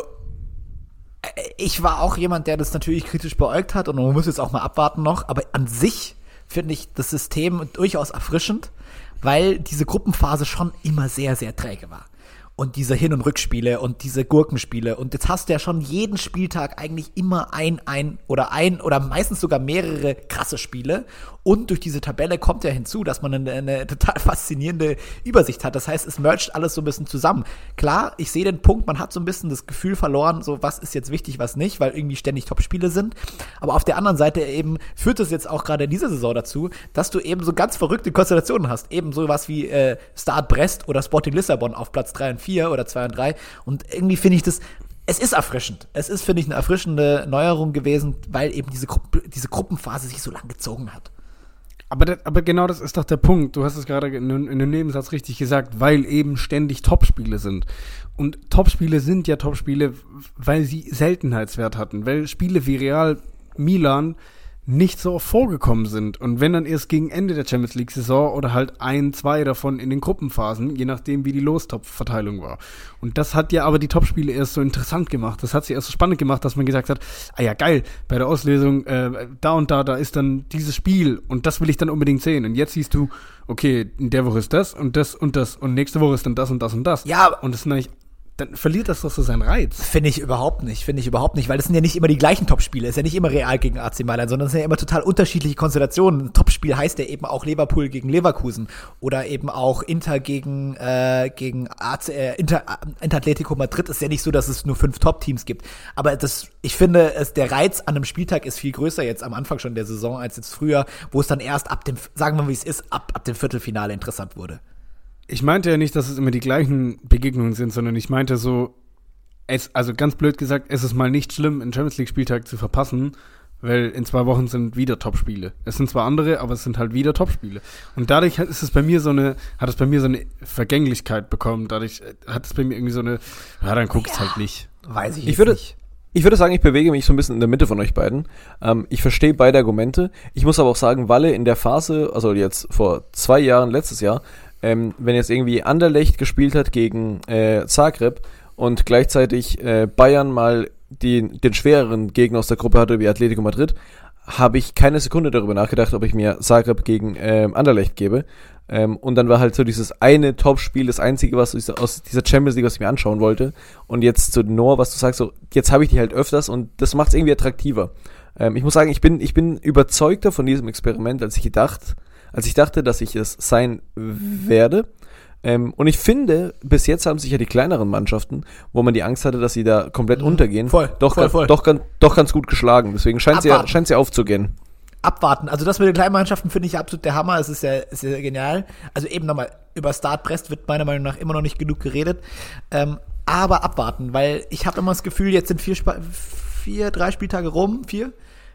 ich war auch jemand, der das natürlich kritisch beäugt hat und man muss jetzt auch mal abwarten noch, aber an sich finde ich das System durchaus erfrischend, weil diese Gruppenphase schon immer sehr, sehr träge war. Und diese Hin- und Rückspiele und diese Gurkenspiele. Und jetzt hast du ja schon jeden Spieltag eigentlich immer ein, ein oder ein oder meistens sogar mehrere krasse Spiele. Und durch diese Tabelle kommt ja hinzu, dass man eine, eine total faszinierende Übersicht hat. Das heißt, es mergt alles so ein bisschen zusammen. Klar, ich sehe den Punkt, man hat so ein bisschen das Gefühl verloren, so was ist jetzt wichtig, was nicht, weil irgendwie ständig Topspiele sind. Aber auf der anderen Seite eben führt es jetzt auch gerade in dieser Saison dazu, dass du eben so ganz verrückte Konstellationen hast. Eben sowas wie äh, Stade Brest oder Sporting Lissabon auf Platz drei und vier oder zwei und drei. Und irgendwie finde ich das, es ist erfrischend. Es ist, finde ich, eine erfrischende Neuerung gewesen, weil eben diese, Gru- diese Gruppenphase sich so lang gezogen hat. Aber, das, aber genau das ist doch der Punkt. Du hast es gerade in, in dem Nebensatz richtig gesagt, weil eben ständig Topspiele sind. Und Topspiele sind ja Topspiele, weil sie Seltenheitswert hatten. Weil Spiele wie Real, Milan nicht so oft vorgekommen sind. Und wenn dann erst gegen Ende der Champions League-Saison oder halt ein, zwei davon in den Gruppenphasen, je nachdem, wie die Lostopf-Verteilung war. Und das hat ja aber die Topspiele erst so interessant gemacht. Das hat sie erst so spannend gemacht, dass man gesagt hat, ah ja, geil, bei der Auslösung, äh, da und da, da ist dann dieses Spiel und das will ich dann unbedingt sehen. Und jetzt siehst du, okay, in der Woche ist das und das und das und nächste Woche ist dann das und das und das. Ja, und das sind eigentlich dann verliert das doch so seinen Reiz. Finde ich überhaupt nicht, finde ich überhaupt nicht, weil das sind ja nicht immer die gleichen Topspiele, ist ja nicht immer Real gegen A C Mailand, sondern es sind ja immer total unterschiedliche Konstellationen. Ein Topspiel heißt ja eben auch Liverpool gegen Leverkusen oder eben auch Inter gegen äh, gegen A C, äh, Inter, Inter Atletico Madrid. Ist ja nicht so, dass es nur fünf Top-Teams gibt, aber das, ich finde, es, der Reiz an einem Spieltag ist viel größer jetzt am Anfang schon der Saison als jetzt früher, wo es dann erst ab dem, sagen wir mal wie es ist, ab, ab dem Viertelfinale interessant wurde. Ich meinte ja nicht, dass es immer die gleichen Begegnungen sind, sondern ich meinte so, es, also ganz blöd gesagt, es ist mal nicht schlimm, einen Champions-League-Spieltag zu verpassen, weil in zwei Wochen sind wieder Topspiele. Es sind zwar andere, aber es sind halt wieder Topspiele. Und dadurch ist es bei mir so eine, hat es bei mir so eine Vergänglichkeit bekommen. Dadurch hat es bei mir irgendwie so eine, ja, dann guckst ja, halt nicht. Weiß ich, ich jetzt würde, nicht. Ich würde sagen, ich bewege mich so ein bisschen in der Mitte von euch beiden. Ähm, ich verstehe beide Argumente. Ich muss aber auch sagen, Walle in der Phase, also jetzt vor zwei Jahren, letztes Jahr, ähm, wenn jetzt irgendwie Anderlecht gespielt hat gegen äh, Zagreb und gleichzeitig äh, Bayern mal die, den schwereren Gegner aus der Gruppe hatte wie Atletico Madrid, habe ich keine Sekunde darüber nachgedacht, ob ich mir Zagreb gegen äh, Anderlecht gebe. Ähm, und dann war halt so dieses eine Topspiel, das einzige, was ich aus dieser Champions League, was ich mir anschauen wollte. Und jetzt zu Noah, was du sagst, so jetzt habe ich die halt öfters und das macht es irgendwie attraktiver. Ähm, ich muss sagen, ich bin, ich bin überzeugter von diesem Experiment, als ich gedacht, als ich dachte, dass ich es sein werde. Ähm, und ich finde, bis jetzt haben sich ja die kleineren Mannschaften, wo man die Angst hatte, dass sie da komplett mhm. untergehen, voll, doch, voll, ga, voll. Doch, doch, doch ganz gut geschlagen. Deswegen scheint sie ja, scheint sie aufzugehen. Abwarten. Also das mit den kleinen Mannschaften finde ich absolut der Hammer. Es ist ja, ist ja genial. Also eben nochmal, über Stade Brest wird meiner Meinung nach immer noch nicht genug geredet. Ähm, aber abwarten, weil ich habe immer das Gefühl, jetzt sind vier, Sp- vier drei Spieltage rum, vier.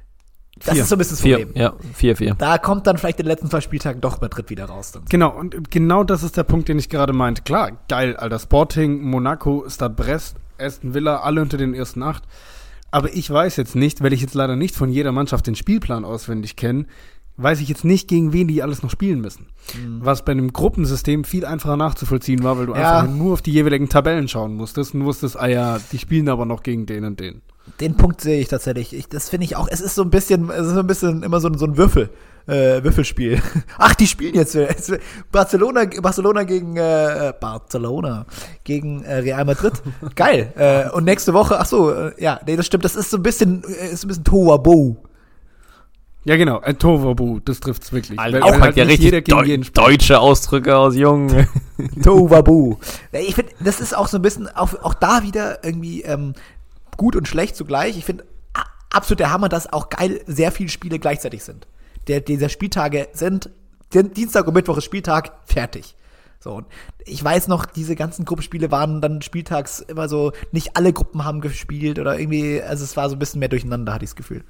Das vier. ist so ein bisschen das vier. Problem. Ja, vier, vier. Da kommt dann vielleicht in den letzten zwei Spieltagen doch Madrid wieder raus. Dann. Genau, und genau das ist der Punkt, den ich gerade meinte. Klar, geil, Alter. Sporting, Monaco, Stade Brest, Aston Villa, alle unter den ersten acht. Aber ich weiß jetzt nicht, weil ich jetzt leider nicht von jeder Mannschaft den Spielplan auswendig kenne, weiß ich jetzt nicht, gegen wen die alles noch spielen müssen. Mhm. Was bei einem Gruppensystem viel einfacher nachzuvollziehen war, weil du ja. einfach nur auf die jeweiligen Tabellen schauen musstest und wusstest, ah ja, die spielen aber noch gegen den und den. Den Punkt sehe ich tatsächlich. Ich, das finde ich auch, es ist so ein bisschen, es ist so ein bisschen immer so ein, so ein Würfel, äh, Würfelspiel. Ach, die spielen jetzt, jetzt Barcelona, Barcelona gegen, äh, Barcelona gegen äh, Real Madrid. Geil. Äh, und nächste Woche, ach so, äh, ja, nee, das stimmt, das ist so ein bisschen, äh, ist ein bisschen Tohuwabohu. Ja, genau, ein Tohuwabohu, das trifft's wirklich. Alter, auch halt ja richtig deu- deutsche Ausdrücke aus Jungen. Tohuwabohu. Ich finde, das ist auch so ein bisschen, auch, auch da wieder irgendwie, ähm, gut und schlecht zugleich. Ich finde absolut der Hammer, dass auch geil sehr viele Spiele gleichzeitig sind. Der, dieser Spieltage sind, Dienstag und Mittwoch ist Spieltag, fertig. So, und ich weiß noch, diese ganzen Gruppenspiele waren dann spieltags immer so, nicht alle Gruppen haben gespielt oder irgendwie, also es war so ein bisschen mehr durcheinander, hatte ich das Gefühl.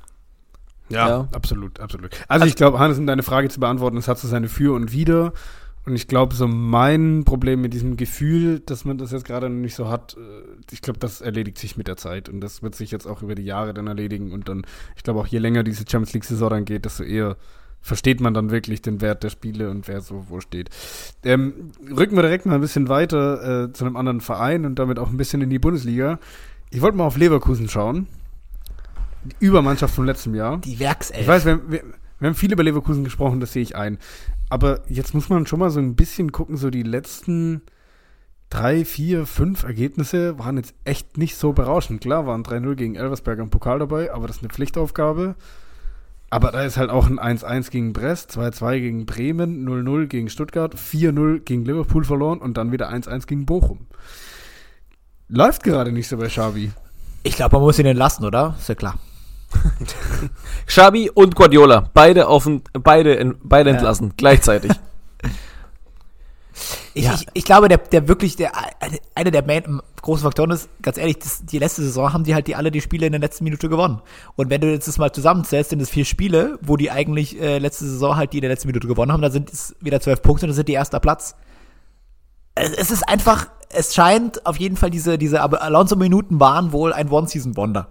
Ja, ja, absolut, absolut. Also, also ich glaube, Hannes, um deine Frage zu beantworten, es hat so seine Für und Wider. Und ich glaube, so mein Problem mit diesem Gefühl, dass man das jetzt gerade noch nicht so hat, ich glaube, das erledigt sich mit der Zeit. Und das wird sich jetzt auch über die Jahre dann erledigen. Und dann, ich glaube auch, je länger diese Champions League-Saison dann geht, desto eher versteht man dann wirklich den Wert der Spiele und wer so wo steht. Ähm, rücken wir direkt mal ein bisschen weiter äh, zu einem anderen Verein und damit auch ein bisschen in die Bundesliga. Ich wollte mal auf Leverkusen schauen. Die Übermannschaft vom letzten Jahr. Die Werkself. Ich weiß, wir, wir, wir haben viel über Leverkusen gesprochen, das sehe ich ein. Aber jetzt muss man schon mal so ein bisschen gucken, so die letzten drei, vier, fünf Ergebnisse waren jetzt echt nicht so berauschend. Klar, waren drei null gegen Elversberg im Pokal dabei, aber das ist eine Pflichtaufgabe. Aber da ist halt auch ein eins eins gegen Brest, zwei zwei gegen Bremen, null null gegen Stuttgart, vier null gegen Liverpool verloren und dann wieder eins eins gegen Bochum. Läuft gerade nicht so bei Xabi. Ich glaube, man muss ihn entlassen, oder? Ist ja klar. Xabi und Guardiola, beide offen, beide, beide Ja. entlassen, gleichzeitig. Ich, Ja. ich, ich glaube, der, der wirklich, der, eine, eine der main, großen Faktoren ist, ganz ehrlich, das, die letzte Saison haben die halt die alle die Spiele in der letzten Minute gewonnen. Und wenn du jetzt das mal zusammenzählst, sind es vier Spiele, wo die eigentlich äh, letzte Saison halt die in der letzten Minute gewonnen haben, dann sind es wieder zwölf Punkte und das sind die erster Platz. Es, es ist einfach, es scheint auf jeden Fall diese, diese Alonso-Minuten waren wohl ein One-Season-Wonder.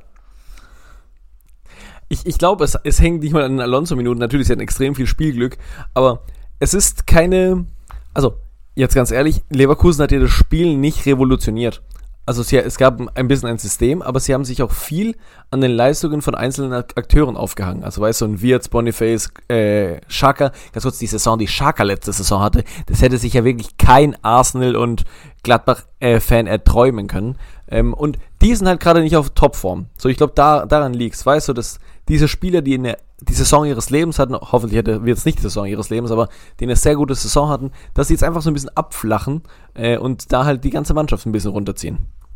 Ich, ich glaube, es, es hängt nicht mal an den Alonso-Minuten. Natürlich, sie hatten extrem viel Spielglück, aber es ist keine, also jetzt ganz ehrlich, Leverkusen hat ja das Spiel nicht revolutioniert. Also sie, es gab ein bisschen ein System, aber sie haben sich auch viel an den Leistungen von einzelnen Akteuren aufgehangen. Also weißt du, ein Wirtz, Boniface, äh, Xhaka, ganz kurz die Saison, die Xhaka letzte Saison hatte, das hätte sich ja wirklich kein Arsenal- und Gladbach-Fan erträumen können. Ähm, und die sind halt gerade nicht auf Topform. So, ich glaube, da, daran liegt's. Weißt du, dass diese Spieler, die in der, die Saison ihres Lebens hatten, hoffentlich hätte Wirtz nicht die Saison ihres Lebens, aber die eine sehr gute Saison hatten, dass sie jetzt einfach so ein bisschen abflachen äh, und da halt die ganze Mannschaft ein bisschen runterziehen.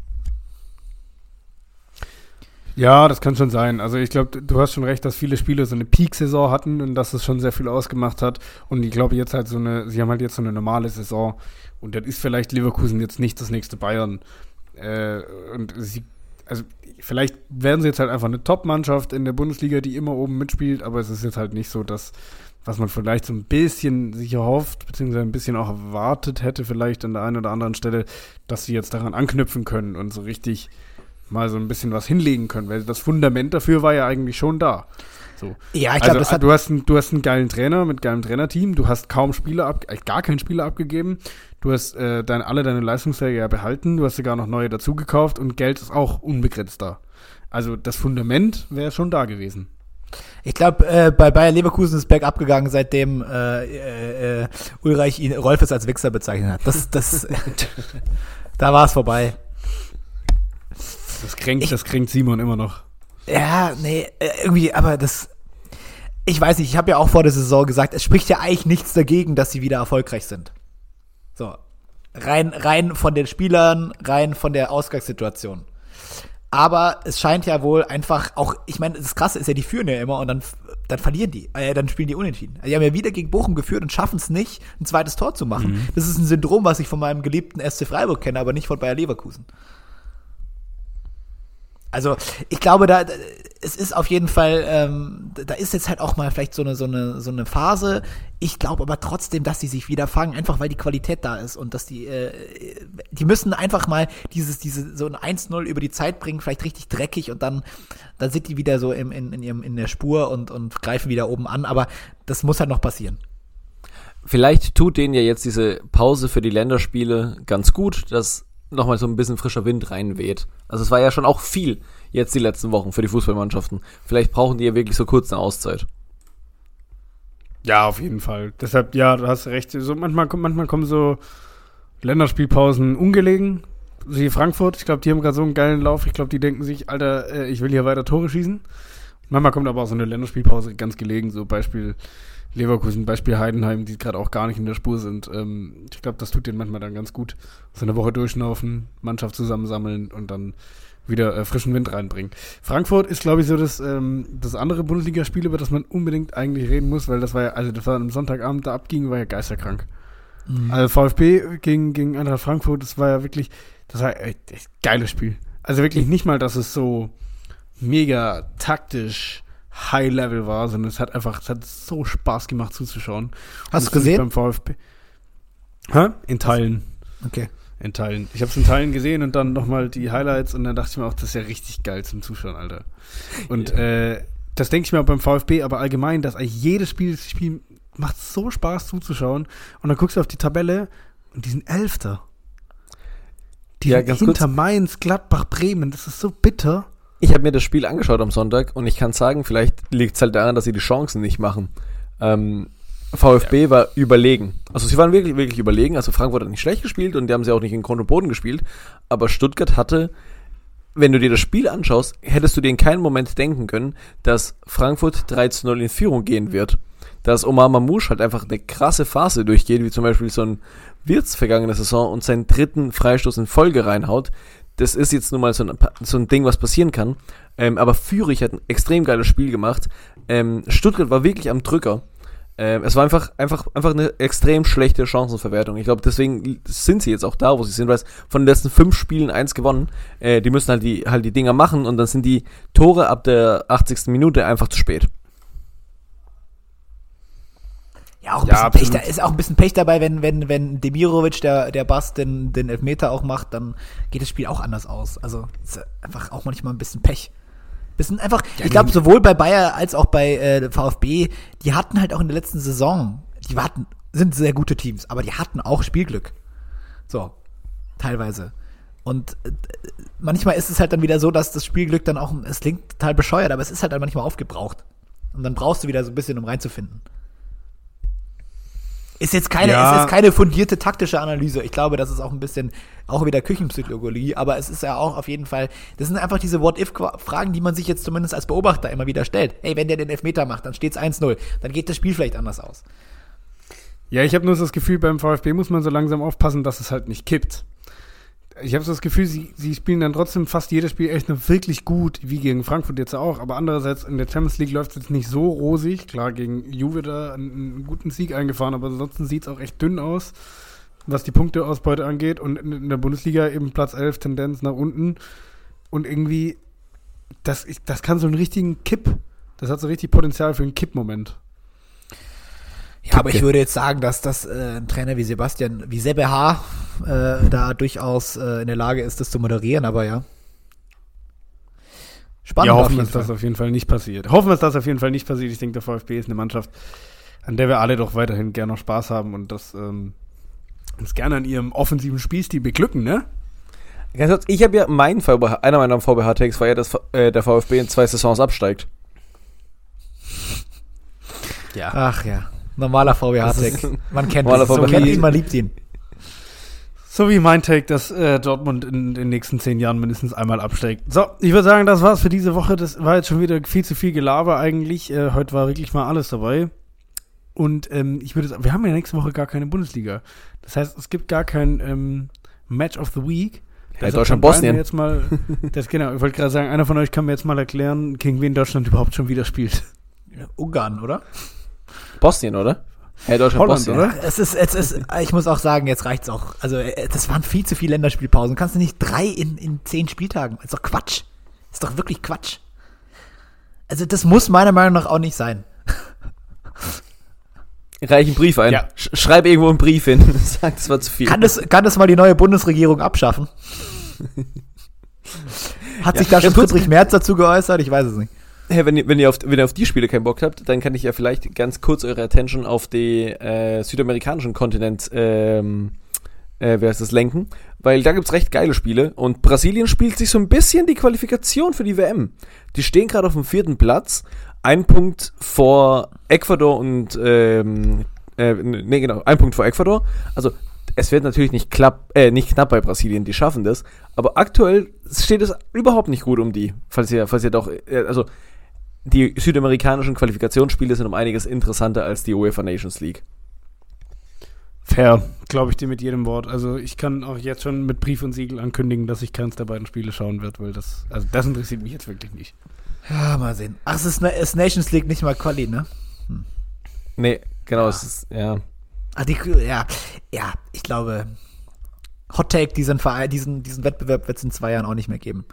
Ja, das kann schon sein. Also ich glaube, du hast schon recht, dass viele Spieler so eine Peak-Saison hatten und dass es schon sehr viel ausgemacht hat. Und ich glaube jetzt halt so eine, sie haben halt jetzt so eine normale Saison und das ist vielleicht Leverkusen jetzt nicht das nächste Bayern. Äh, und sie, also vielleicht werden sie jetzt halt einfach eine Top-Mannschaft in der Bundesliga, die immer oben mitspielt, aber es ist jetzt halt nicht so, dass, was man vielleicht so ein bisschen sich erhofft, beziehungsweise ein bisschen auch erwartet hätte, vielleicht an der einen oder anderen Stelle, dass sie jetzt daran anknüpfen können und so richtig mal so ein bisschen was hinlegen können, weil das Fundament dafür war ja eigentlich schon da. So. Ja, ich glaube, also, das hat du hast, einen, du hast einen geilen Trainer mit geilem Trainerteam, du hast kaum Spieler, ab, äh, gar keinen Spieler abgegeben, du hast äh, deine, alle deine Leistungsträger ja behalten, du hast sogar noch neue dazugekauft und Geld ist auch unbegrenzt da. Also das Fundament wäre schon da gewesen. Ich glaube, äh, bei Bayer Leverkusen ist bergab gegangen, seitdem äh, äh, äh, Ulreich ihn Rolfes als Wichser bezeichnet hat. Das, das, da war es vorbei. Das kränkt, Ich- das kränkt Simon immer noch. Ja, nee, äh, irgendwie, aber das, ich weiß nicht, ich habe ja auch vor der Saison gesagt, es spricht ja eigentlich nichts dagegen, dass sie wieder erfolgreich sind. So, rein, rein von den Spielern, rein von der Ausgangssituation. Aber es scheint ja wohl einfach auch, ich meine, das Krasse ist ja, die führen ja immer und dann, dann verlieren die, äh, dann spielen die unentschieden. Also die haben ja wieder gegen Bochum geführt und schaffen es nicht, ein zweites Tor zu machen. Mhm. Das ist ein Syndrom, was ich von meinem geliebten S C Freiburg kenne, aber nicht von Bayer Leverkusen. Also ich glaube, da es ist auf jeden Fall, ähm, da ist jetzt halt auch mal vielleicht so eine so eine so eine Phase. Ich glaube aber trotzdem, dass die sich wieder fangen, einfach weil die Qualität da ist und dass die äh, die müssen einfach mal dieses diese so ein eins null über die Zeit bringen, vielleicht richtig dreckig und dann dann sind die wieder so im, in in ihrem in der Spur und und greifen wieder oben an. Aber das muss halt noch passieren. Vielleicht tut denen ja jetzt diese Pause für die Länderspiele ganz gut, dass nochmal so ein bisschen frischer Wind reinweht. Also es war ja schon auch viel jetzt die letzten Wochen für die Fußballmannschaften. Vielleicht brauchen die ja wirklich so kurz eine Auszeit. Ja, auf jeden Fall. Deshalb, ja, du hast recht. So, manchmal, manchmal kommen so Länderspielpausen ungelegen. Wie Frankfurt, ich glaube, die haben gerade so einen geilen Lauf. Ich glaube, die denken sich, Alter, äh, ich will hier weiter Tore schießen. Manchmal kommt aber auch so eine Länderspielpause ganz gelegen. So Beispiel Leverkusen, Beispiel Heidenheim, die gerade auch gar nicht in der Spur sind. Ähm, ich glaube, das tut denen manchmal dann ganz gut. So eine Woche durchschnaufen, Mannschaft zusammensammeln und dann wieder äh, frischen Wind reinbringen. Frankfurt ist, glaube ich, so das, ähm, das andere Bundesligaspiel, über das man unbedingt eigentlich reden muss, weil das war ja, also das war am Sonntagabend, da abging, war ja geisterkrank. Mhm. Also VfB gegen, gegen Eintracht Frankfurt, das war ja wirklich, das war echt, echt geiles Spiel. Also wirklich nicht mal, dass es so mega taktisch High-Level war, sondern es hat einfach, es hat so Spaß gemacht zuzuschauen. Hast du gesehen? Beim VfB. Hä? In Teilen. Okay. In Teilen. Ich habe es in Teilen gesehen und dann nochmal die Highlights und dann dachte ich mir auch, das ist ja richtig geil zum Zuschauen, Alter. Und äh, das denke ich mir auch beim VfB, aber allgemein, dass eigentlich jedes Spiel, das Spiel macht so Spaß zuzuschauen. Und dann guckst du auf die Tabelle und die sind Elfter. Die Ja, sind ganz hinter kurz. Mainz, Gladbach, Bremen. Das ist so bitter. Ich habe mir das Spiel angeschaut am Sonntag und ich kann sagen, vielleicht liegt es halt daran, dass sie die Chancen nicht machen. Ähm, VfB ja. war überlegen. Also sie waren wirklich, wirklich überlegen. Also Frankfurt hat nicht schlecht gespielt und die haben sie auch nicht in Grund und Boden gespielt. Aber Stuttgart hatte, wenn du dir das Spiel anschaust, hättest du dir in keinem Moment denken können, dass Frankfurt drei zu null in Führung gehen wird. Dass Omar Mamouche halt einfach eine krasse Phase durchgeht, wie zum Beispiel so ein Wirtz vergangene Saison und seinen dritten Freistoß in Folge reinhaut. Das ist jetzt nun mal so ein, so ein Ding, was passieren kann. Ähm, aber Fürich hat ein extrem geiles Spiel gemacht. Ähm, Stuttgart war wirklich am Drücker. Ähm, es war einfach, einfach, einfach eine extrem schlechte Chancenverwertung. Ich glaube, deswegen sind sie jetzt auch da, wo sie sind, weil es von den letzten fünf Spielen eins gewonnen. Äh, die müssen halt die, halt die Dinger machen und dann sind die Tore ab der achtzigsten Minute einfach zu spät. Ja, auch ein Ja, bisschen Pech, da absolut. ist auch ein bisschen Pech dabei, wenn, wenn, wenn Demirovic, der, der Bass, den, den Elfmeter auch macht, dann geht das Spiel auch anders aus. Also, ist einfach auch manchmal ein bisschen Pech. Bisschen einfach, ich glaube, sowohl bei Bayer als auch bei äh, VfB, die hatten halt auch in der letzten Saison, die hatten, sind sehr gute Teams, aber die hatten auch Spielglück. So, teilweise. Und äh, manchmal ist es halt dann wieder so, dass das Spielglück dann auch, es klingt total bescheuert, aber es ist halt dann manchmal aufgebraucht. Und dann brauchst du wieder so ein bisschen, um reinzufinden. Ist jetzt keine, Ja. ist jetzt keine fundierte taktische Analyse. Ich glaube, das ist auch ein bisschen, auch wieder Küchenpsychologie, aber es ist ja auch auf jeden Fall, das sind einfach diese What-If-Fragen, die man sich jetzt zumindest als Beobachter immer wieder stellt. Hey, wenn der den Elfmeter macht, dann steht's eins null, dann geht das Spiel vielleicht anders aus. Ja, ich habe nur so das Gefühl, beim VfB muss man so langsam aufpassen, dass es halt nicht kippt. Ich habe so das Gefühl, sie, sie spielen dann trotzdem fast jedes Spiel echt noch wirklich gut, wie gegen Frankfurt jetzt auch. Aber andererseits, in der Champions League läuft es jetzt nicht so rosig. Klar, gegen Juve da einen, einen guten Sieg eingefahren, aber ansonsten sieht es auch echt dünn aus, was die Punkteausbeute angeht. Und in, in der Bundesliga eben Platz elf, Tendenz nach unten. Und irgendwie, das, ich, das kann so einen richtigen Kipp, das hat so richtig Potenzial für einen Kippmoment. Ja, aber ich würde jetzt sagen, dass das äh, ein Trainer wie Sebastian, wie Sebbe H. Äh, da durchaus äh, in der Lage ist, das zu moderieren, aber ja. Spannend Ja, auf hoffen wir, jeden dass das Fall. auf jeden Fall nicht passiert. Hoffen wir, dass das auf jeden Fall nicht passiert. Ich denke, der VfB ist eine Mannschaft, an der wir alle doch weiterhin gerne noch Spaß haben und das ähm, uns gerne an ihrem offensiven Spielstil beglücken, ne? Ganz kurz, ich habe ja meinen V B H, einer meiner V B H-Takes war ja, dass äh, der VfB in zwei Saisons absteigt. Ja. Ach ja, normaler V W H-Tag. Man kennt Normaler es. Man V W kennt H. ihn, man liebt ihn. So wie mein Take, dass äh, Dortmund in den nächsten zehn Jahren mindestens einmal absteigt. So, ich würde sagen, das war's für diese Woche. Das war jetzt schon wieder viel zu viel Gelaber eigentlich. Äh, heute war wirklich mal alles dabei. Und ähm, ich würde sagen, wir haben ja nächste Woche gar keine Bundesliga. Das heißt, es gibt gar kein ähm, Match of the Week. Ja, Deshalb Deutschland, kann Bosnien. mir Jetzt mal, das, genau, ich wollte gerade sagen, einer von euch kann mir jetzt mal erklären, gegen wen Deutschland überhaupt schon wieder spielt. Ungarn, oder? Bosnien, oder? Ja, Deutschland, Holland, Bosnien. oder? Es ist, es ist, ich muss auch sagen, jetzt reicht's auch. Also, äh, das waren viel zu viele Länderspielpausen. Kannst du nicht drei in, in zehn Spieltagen? Das ist doch Quatsch. Das ist doch wirklich Quatsch. Also, das muss meiner Meinung nach auch nicht sein. Reich einen Brief ein. Ja. Sch- Schreib irgendwo einen Brief hin. Sag, das war zu viel. Kann das, kann das mal die neue Bundesregierung abschaffen? Hat sich Ja, da schon ganz kurz- Friedrich Merz dazu geäußert? Ich weiß es nicht. Ja, wenn, ihr, wenn, ihr auf, wenn ihr auf die Spiele keinen Bock habt, dann kann ich ja vielleicht ganz kurz eure Attention auf die äh, südamerikanischen Kontinent ähm, äh, wer heißt das, lenken, weil da gibt's recht geile Spiele und Brasilien spielt sich so ein bisschen die Qualifikation für die W M. Die stehen gerade auf dem vierten Platz, ein Punkt vor Ecuador und ähm, äh, nee genau, ein Punkt vor Ecuador. Also es wird natürlich nicht, klapp, äh, nicht knapp bei Brasilien, die schaffen das, aber aktuell steht es überhaupt nicht gut um die, falls ihr, falls ihr doch, äh, also die südamerikanischen Qualifikationsspiele sind um einiges interessanter als die UEFA Nations League. Fair, glaube ich dir mit jedem Wort. Also ich kann auch jetzt schon mit Brief und Siegel ankündigen, dass ich keins der beiden Spiele schauen werde, weil das, also das interessiert mich jetzt wirklich nicht. Ja, mal sehen. Ach, es ist, ne, ist Nations League nicht mal Quali, ne? Nee, genau, es ist, ja. Ach, die, ja, ja, ich glaube, Hot Take, diesen, Verein, diesen, diesen Wettbewerb wird es in zwei Jahren auch nicht mehr geben.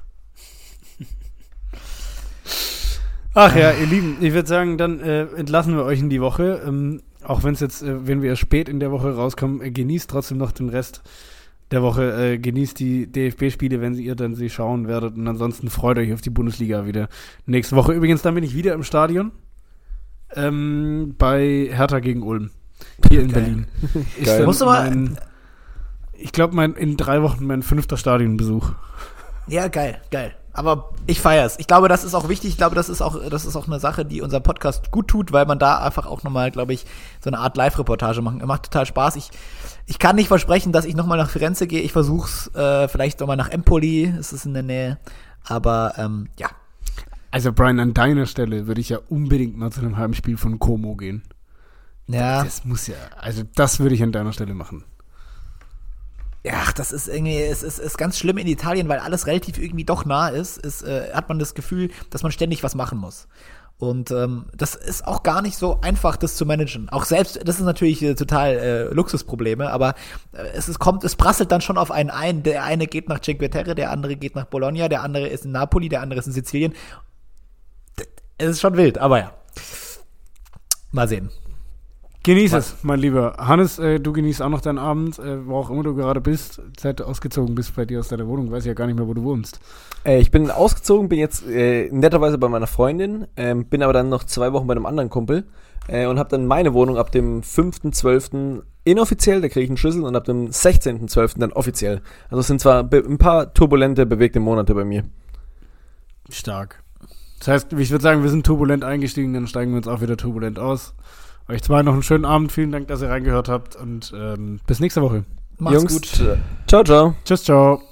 Ach ja, ihr Lieben, ich würde sagen, dann äh, entlassen wir euch in die Woche. Ähm, auch wenn es jetzt, äh, wenn wir spät in der Woche rauskommen, äh, genießt trotzdem noch den Rest der Woche. Äh, genießt die D F B-Spiele, wenn sie ihr dann sie schauen werdet. Und ansonsten freut euch auf die Bundesliga wieder nächste Woche. Übrigens, dann bin ich wieder im Stadion ähm, bei Hertha gegen Ulm. Hier in Geil. Berlin. Ist Geil. dann Musst du mal- mein, ich glaube, mein, in drei Wochen mein fünfter Stadionbesuch. Ja, geil, geil. Aber ich feier's. Ich glaube, das ist auch wichtig. Ich glaube, das ist auch, das ist auch eine Sache, die unser Podcast gut tut, weil man da einfach auch nochmal, glaube ich, so eine Art Live-Reportage machen. Macht total Spaß. Ich, ich kann nicht versprechen, dass ich nochmal nach Firenze gehe. Ich versuch's, äh, vielleicht nochmal nach Empoli. Es ist in der Nähe. Aber, ähm, ja. Also, Brian, an deiner Stelle würde ich ja unbedingt mal zu einem Heimspiel von Como gehen. Ja. Das muss ja, also das würde ich an deiner Stelle machen. Ja, das ist irgendwie, es ist, ist ganz schlimm in Italien, weil alles relativ irgendwie doch nah ist, ist äh, hat man das Gefühl, dass man ständig was machen muss. Und ähm, das ist auch gar nicht so einfach, das zu managen. Auch selbst, das ist natürlich äh, total äh, Luxusprobleme, aber äh, es ist, kommt, es prasselt dann schon auf einen ein. Der eine geht nach Cinque Terre, der andere geht nach Bologna, der andere ist in Napoli, der andere ist in Sizilien. Es ist schon wild, aber ja. Mal sehen. Genieß es, mein Lieber. Hannes, äh, du genießt auch noch deinen Abend, äh, wo auch immer du gerade bist, seit du ausgezogen bist bei dir aus deiner Wohnung. Weiß ja gar nicht mehr, wo du wohnst. Äh, ich bin ausgezogen, bin jetzt äh, netterweise bei meiner Freundin, ähm, bin aber dann noch zwei Wochen bei einem anderen Kumpel äh, und habe dann meine Wohnung ab dem fünften zwölften inoffiziell, da kriege ich einen Schlüssel, und ab dem sechzehnten zwölften dann offiziell. Also es sind zwar be- ein paar turbulente, bewegte Monate bei mir. Stark. Das heißt, ich würde sagen, wir sind turbulent eingestiegen, dann steigen wir uns auch wieder turbulent aus. Euch zwei noch einen schönen Abend, vielen Dank, dass ihr reingehört habt und ähm, bis nächste Woche. Macht's Jungs, gut. äh, ciao, ciao. Tschüss, ciao.